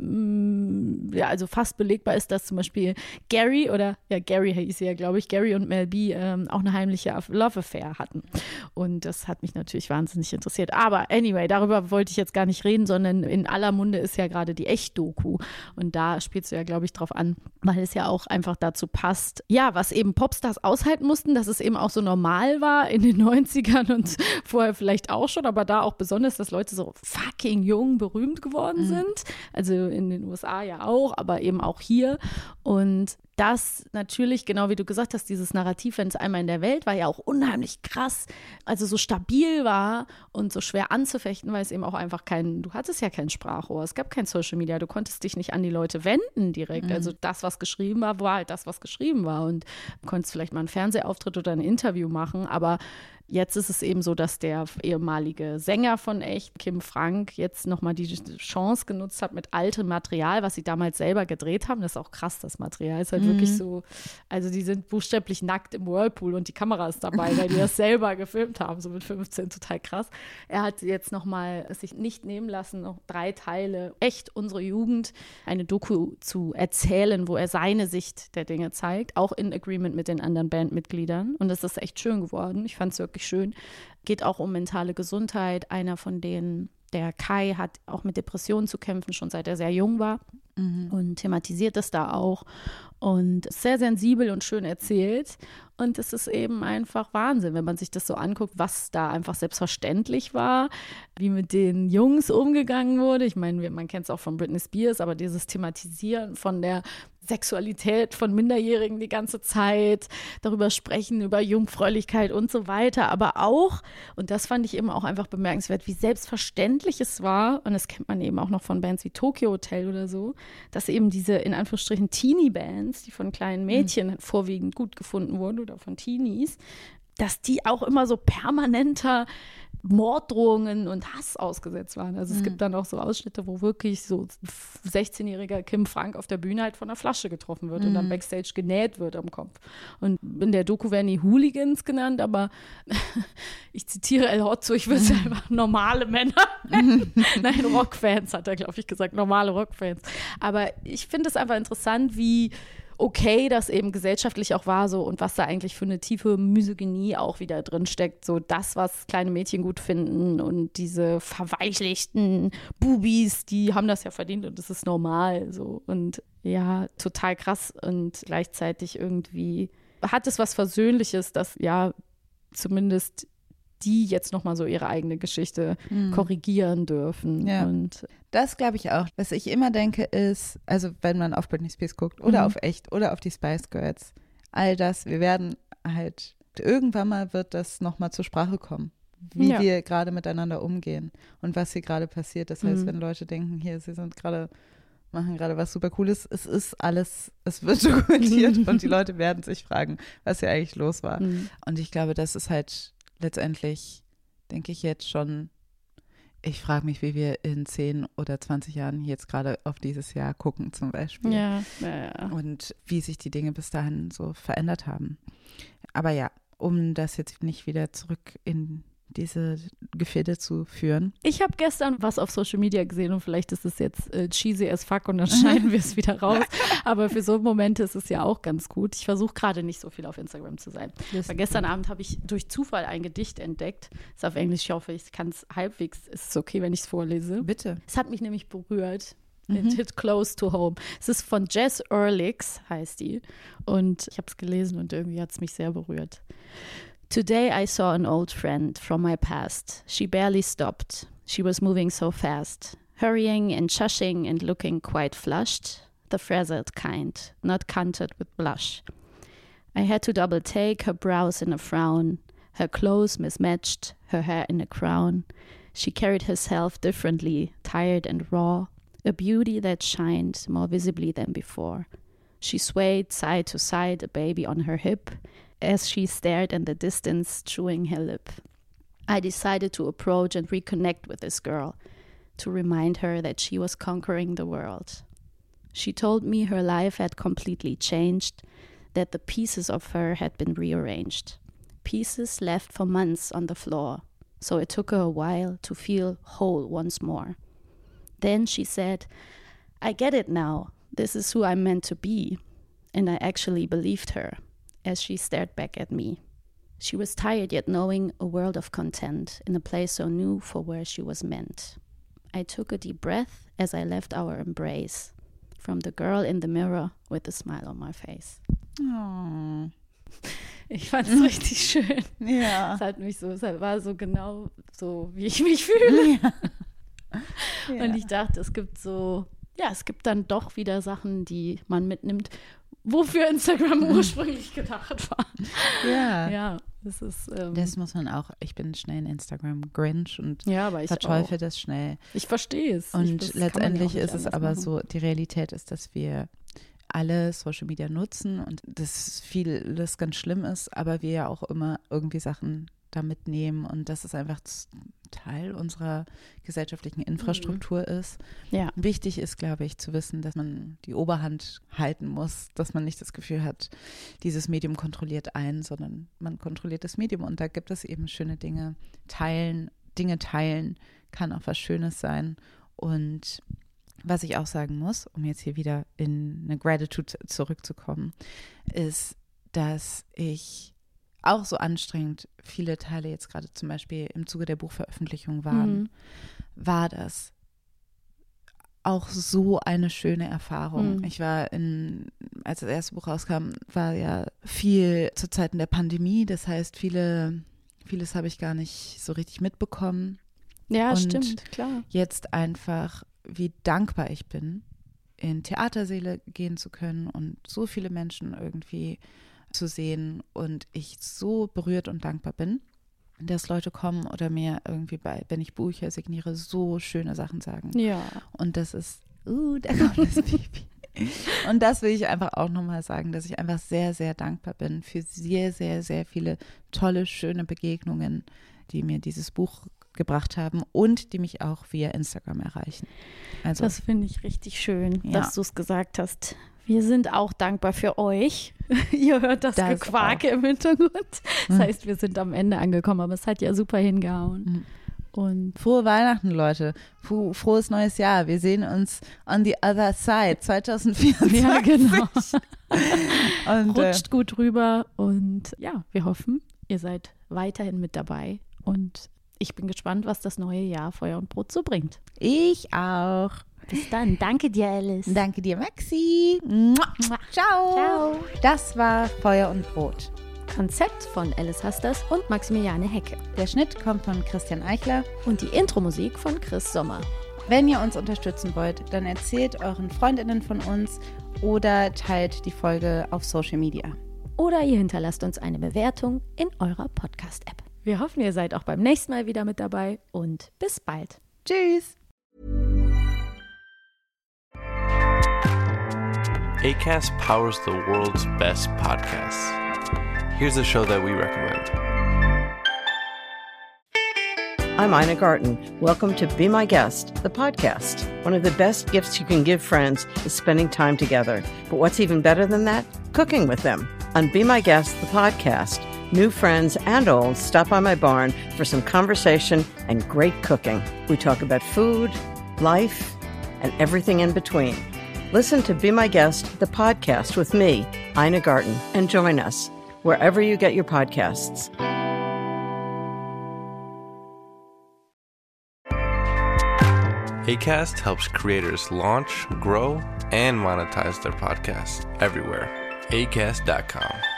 ja, also fast belegbar ist, dass zum Beispiel Gary hieß sie ja, glaube ich, Gary und Mel B auch eine heimliche Love Affair hatten. Und das hat mich natürlich wahnsinnig interessiert. Aber anyway, darüber wollte ich jetzt gar nicht reden, sondern in aller Munde ist ja gerade die Echt-Doku. Und da spielst du ja, glaube ich, drauf an, weil es ja auch einfach dazu passt, ja, was eben Popstars aushalten mussten, dass es eben auch so normal war in den 90ern und vorher vielleicht auch schon, aber da auch besonders, dass Leute so fucking jung berühmt geworden sind. Also in den USA ja auch, aber eben auch hier. Und das natürlich, genau wie du gesagt hast, dieses Narrativ, wenn es einmal in der Welt war, ja auch unheimlich krass, also so stabil war und so schwer anzufechten, weil es eben auch einfach du hattest ja kein Sprachrohr, es gab kein Social Media, du konntest dich nicht an die Leute wenden direkt. Also das, was geschrieben war, war halt das, was geschrieben war und du konntest vielleicht mal einen Fernsehauftritt oder ein Interview machen, aber jetzt ist es eben so, dass der ehemalige Sänger von Echt, Kim Frank, jetzt nochmal die Chance genutzt hat mit altem Material, was sie damals selber gedreht haben. Das ist auch krass, das Material ist halt wirklich so, also die sind buchstäblich nackt im Whirlpool und die Kamera ist dabei, weil die das selber gefilmt haben, so mit 15, total krass. Er hat jetzt nochmal sich nicht nehmen lassen, noch 3 Teile, Echt, unsere Jugend, eine Doku zu erzählen, wo er seine Sicht der Dinge zeigt, auch in Agreement mit den anderen Bandmitgliedern. Und das ist echt schön geworden. Ich fand es wirklich schön. Geht auch um mentale Gesundheit. Einer von denen, der Kai, hat auch mit Depressionen zu kämpfen, schon seit er sehr jung war und thematisiert das da auch und sehr sensibel und schön erzählt. Und es ist eben einfach Wahnsinn, wenn man sich das so anguckt, was da einfach selbstverständlich war, wie mit den Jungs umgegangen wurde. Ich meine, man kennt es auch von Britney Spears, aber dieses Thematisieren von der Sexualität von Minderjährigen die ganze Zeit, darüber sprechen, über Jungfräulichkeit und so weiter, aber auch, und das fand ich eben auch einfach bemerkenswert, wie selbstverständlich es war, und das kennt man eben auch noch von Bands wie Tokyo Hotel oder so, dass eben diese, in Anführungsstrichen, Teenie-Bands, die von kleinen Mädchen vorwiegend gut gefunden wurden oder von Teenies, dass die auch immer so permanenter Morddrohungen und Hass ausgesetzt waren. Also es gibt dann auch so Ausschnitte, wo wirklich so 16-jähriger Kim Frank auf der Bühne halt von einer Flasche getroffen wird und dann Backstage genäht wird am Kopf. Und in der Doku werden die Hooligans genannt, aber ich zitiere El Hotzo, ich würde es einfach normale Männer nennen. Nein, Rockfans hat er, glaube ich, gesagt, normale Rockfans. Aber ich finde es einfach interessant, wie okay das eben gesellschaftlich auch war so und was da eigentlich für eine tiefe Misogynie auch wieder drin steckt. So das, was kleine Mädchen gut finden und diese verweichlichten Bubis, die haben das ja verdient und das ist normal so. Und ja, total krass und gleichzeitig irgendwie hat es was Versöhnliches, dass ja zumindest die jetzt nochmal so ihre eigene Geschichte korrigieren dürfen. Ja. Und das glaube ich auch. Was ich immer denke ist, also wenn man auf Britney Spears guckt oder auf Echt oder auf die Spice Girls, all das, wir werden halt, irgendwann mal wird das nochmal zur Sprache kommen, wie wir gerade miteinander umgehen und was hier gerade passiert. Das heißt, wenn Leute denken, hier, sie sind gerade, machen gerade was super Cooles, es ist alles, es wird dokumentiert und die Leute werden sich fragen, was hier eigentlich los war. Und ich glaube, das ist halt letztendlich, denke ich jetzt schon, ich frage mich, wie wir in 10 oder 20 Jahren jetzt gerade auf dieses Jahr gucken zum Beispiel. Ja. Und wie sich die Dinge bis dahin so verändert haben. Aber ja, um das jetzt nicht wieder zurück in diese Gefilde zu führen. Ich habe gestern was auf Social Media gesehen und vielleicht ist es jetzt cheesy as fuck und dann schneiden wir es wieder raus. Aber für so Momente ist es ja auch ganz gut. Ich versuche gerade nicht so viel auf Instagram zu sein. Aber gestern Abend habe ich durch Zufall ein Gedicht entdeckt. Ist auf Englisch, ich hoffe, ich kann es halbwegs. Ist es okay, wenn ich es vorlese? Bitte. Es hat mich nämlich berührt. It hit close to home. Es ist von Jess Ehrlich, heißt die. Und ich habe es gelesen und irgendwie hat es mich sehr berührt. Today I saw an old friend from my past. She barely stopped. She was moving so fast, hurrying and shushing and looking quite flushed, the frazzled kind, not counted with blush. I had to double take her brows in a frown, her clothes mismatched, her hair in a crown. She carried herself differently, tired and raw, a beauty that shined more visibly than before. She swayed side to side, a baby on her hip, as she stared in the distance, chewing her lip. I decided to approach and reconnect with this girl, to remind her that she was conquering the world. She told me her life had completely changed, that the pieces of her had been rearranged. Pieces left for months on the floor, so it took her a while to feel whole once more. Then she said, I get it now. This is who I'm meant to be. And I actually believed her as she stared back at me. She was tired, yet knowing a world of content in a place so new for where she was meant. I took a deep breath as I left our embrace, from the girl in the mirror with a smile on my face. Oh. Ich fand es richtig schön. Ja. Es war so genau so, wie ich mich fühle. Ja. Und ich dachte, es gibt dann doch wieder Sachen, die man mitnimmt, wofür Instagram ursprünglich gedacht war. Ja. Ja, das ist. Das muss man auch. Ich bin schnell ein Instagram-Grinch und verteufel das schnell. Ich verstehe es. Und letztendlich ist es aber so, die Realität ist, dass wir alle Social Media nutzen und dass vieles ganz schlimm ist, aber wir ja auch immer irgendwie Sachen da mitnehmen und dass es einfach Teil unserer gesellschaftlichen Infrastruktur ist. Ja. Wichtig ist, glaube ich, zu wissen, dass man die Oberhand halten muss, dass man nicht das Gefühl hat, dieses Medium kontrolliert einen, sondern man kontrolliert das Medium und da gibt es eben schöne Dinge. Dinge teilen kann auch was Schönes sein und was ich auch sagen muss, um jetzt hier wieder in eine Gratitude zurückzukommen, ist, dass ich auch so anstrengend viele Teile jetzt gerade zum Beispiel im Zuge der Buchveröffentlichung waren, war das auch so eine schöne Erfahrung. Ich war als das erste Buch rauskam, war ja viel zu Zeiten der Pandemie, das heißt vieles habe ich gar nicht so richtig mitbekommen. Ja, und stimmt, klar. Jetzt einfach, wie dankbar ich bin, in Theatersäle gehen zu können und so viele Menschen irgendwie zu sehen und ich so berührt und dankbar bin, dass Leute kommen oder mir irgendwie wenn ich Bücher signiere, so schöne Sachen sagen. Ja. Und das ist, da kommt das Baby. Und das will ich einfach auch nochmal sagen, dass ich einfach sehr, sehr dankbar bin für sehr, sehr, sehr viele tolle, schöne Begegnungen, die mir dieses Buch gebracht haben und die mich auch via Instagram erreichen. Also, das finde ich richtig schön, dass du es gesagt hast. Wir sind auch dankbar für euch. Ihr hört das Gequake im Hintergrund. Das heißt, wir sind am Ende angekommen, aber es hat ja super hingehauen. Und frohe Weihnachten, Leute. Frohes neues Jahr. Wir sehen uns on the other side 2024. Ja, genau. Und, rutscht gut rüber und ja, wir hoffen, ihr seid weiterhin mit dabei und ich bin gespannt, was das neue Jahr Feuer und Brot so bringt. Ich auch. Bis dann. Danke dir, Alice. Danke dir, Maxi. Ciao. Ciao. Das war Feuer und Brot. Konzept von Alice Hasters und Maximiliane Hecke. Der Schnitt kommt von Christian Eichler. Und die Intro-Musik von Chris Sommer. Wenn ihr uns unterstützen wollt, dann erzählt euren FreundInnen von uns oder teilt die Folge auf Social Media. Oder ihr hinterlasst uns eine Bewertung in eurer Podcast-App. Wir hoffen, ihr seid auch beim nächsten Mal wieder mit dabei und bis bald. Tschüss. Acast powers the world's best podcasts. Here's a show that we recommend. I'm Ina Garten. Welcome to Be My Guest, the podcast. One of the best gifts you can give friends is spending time together. But what's even better than that? Cooking with them. On Be My Guest, the podcast, new friends and old stop by my barn for some conversation and great cooking. We talk about food, life, and everything in between. Listen to Be My Guest, the podcast with me, Ina Garten, and join us wherever you get your podcasts. Acast helps creators launch, grow, and monetize their podcasts everywhere. Acast.com.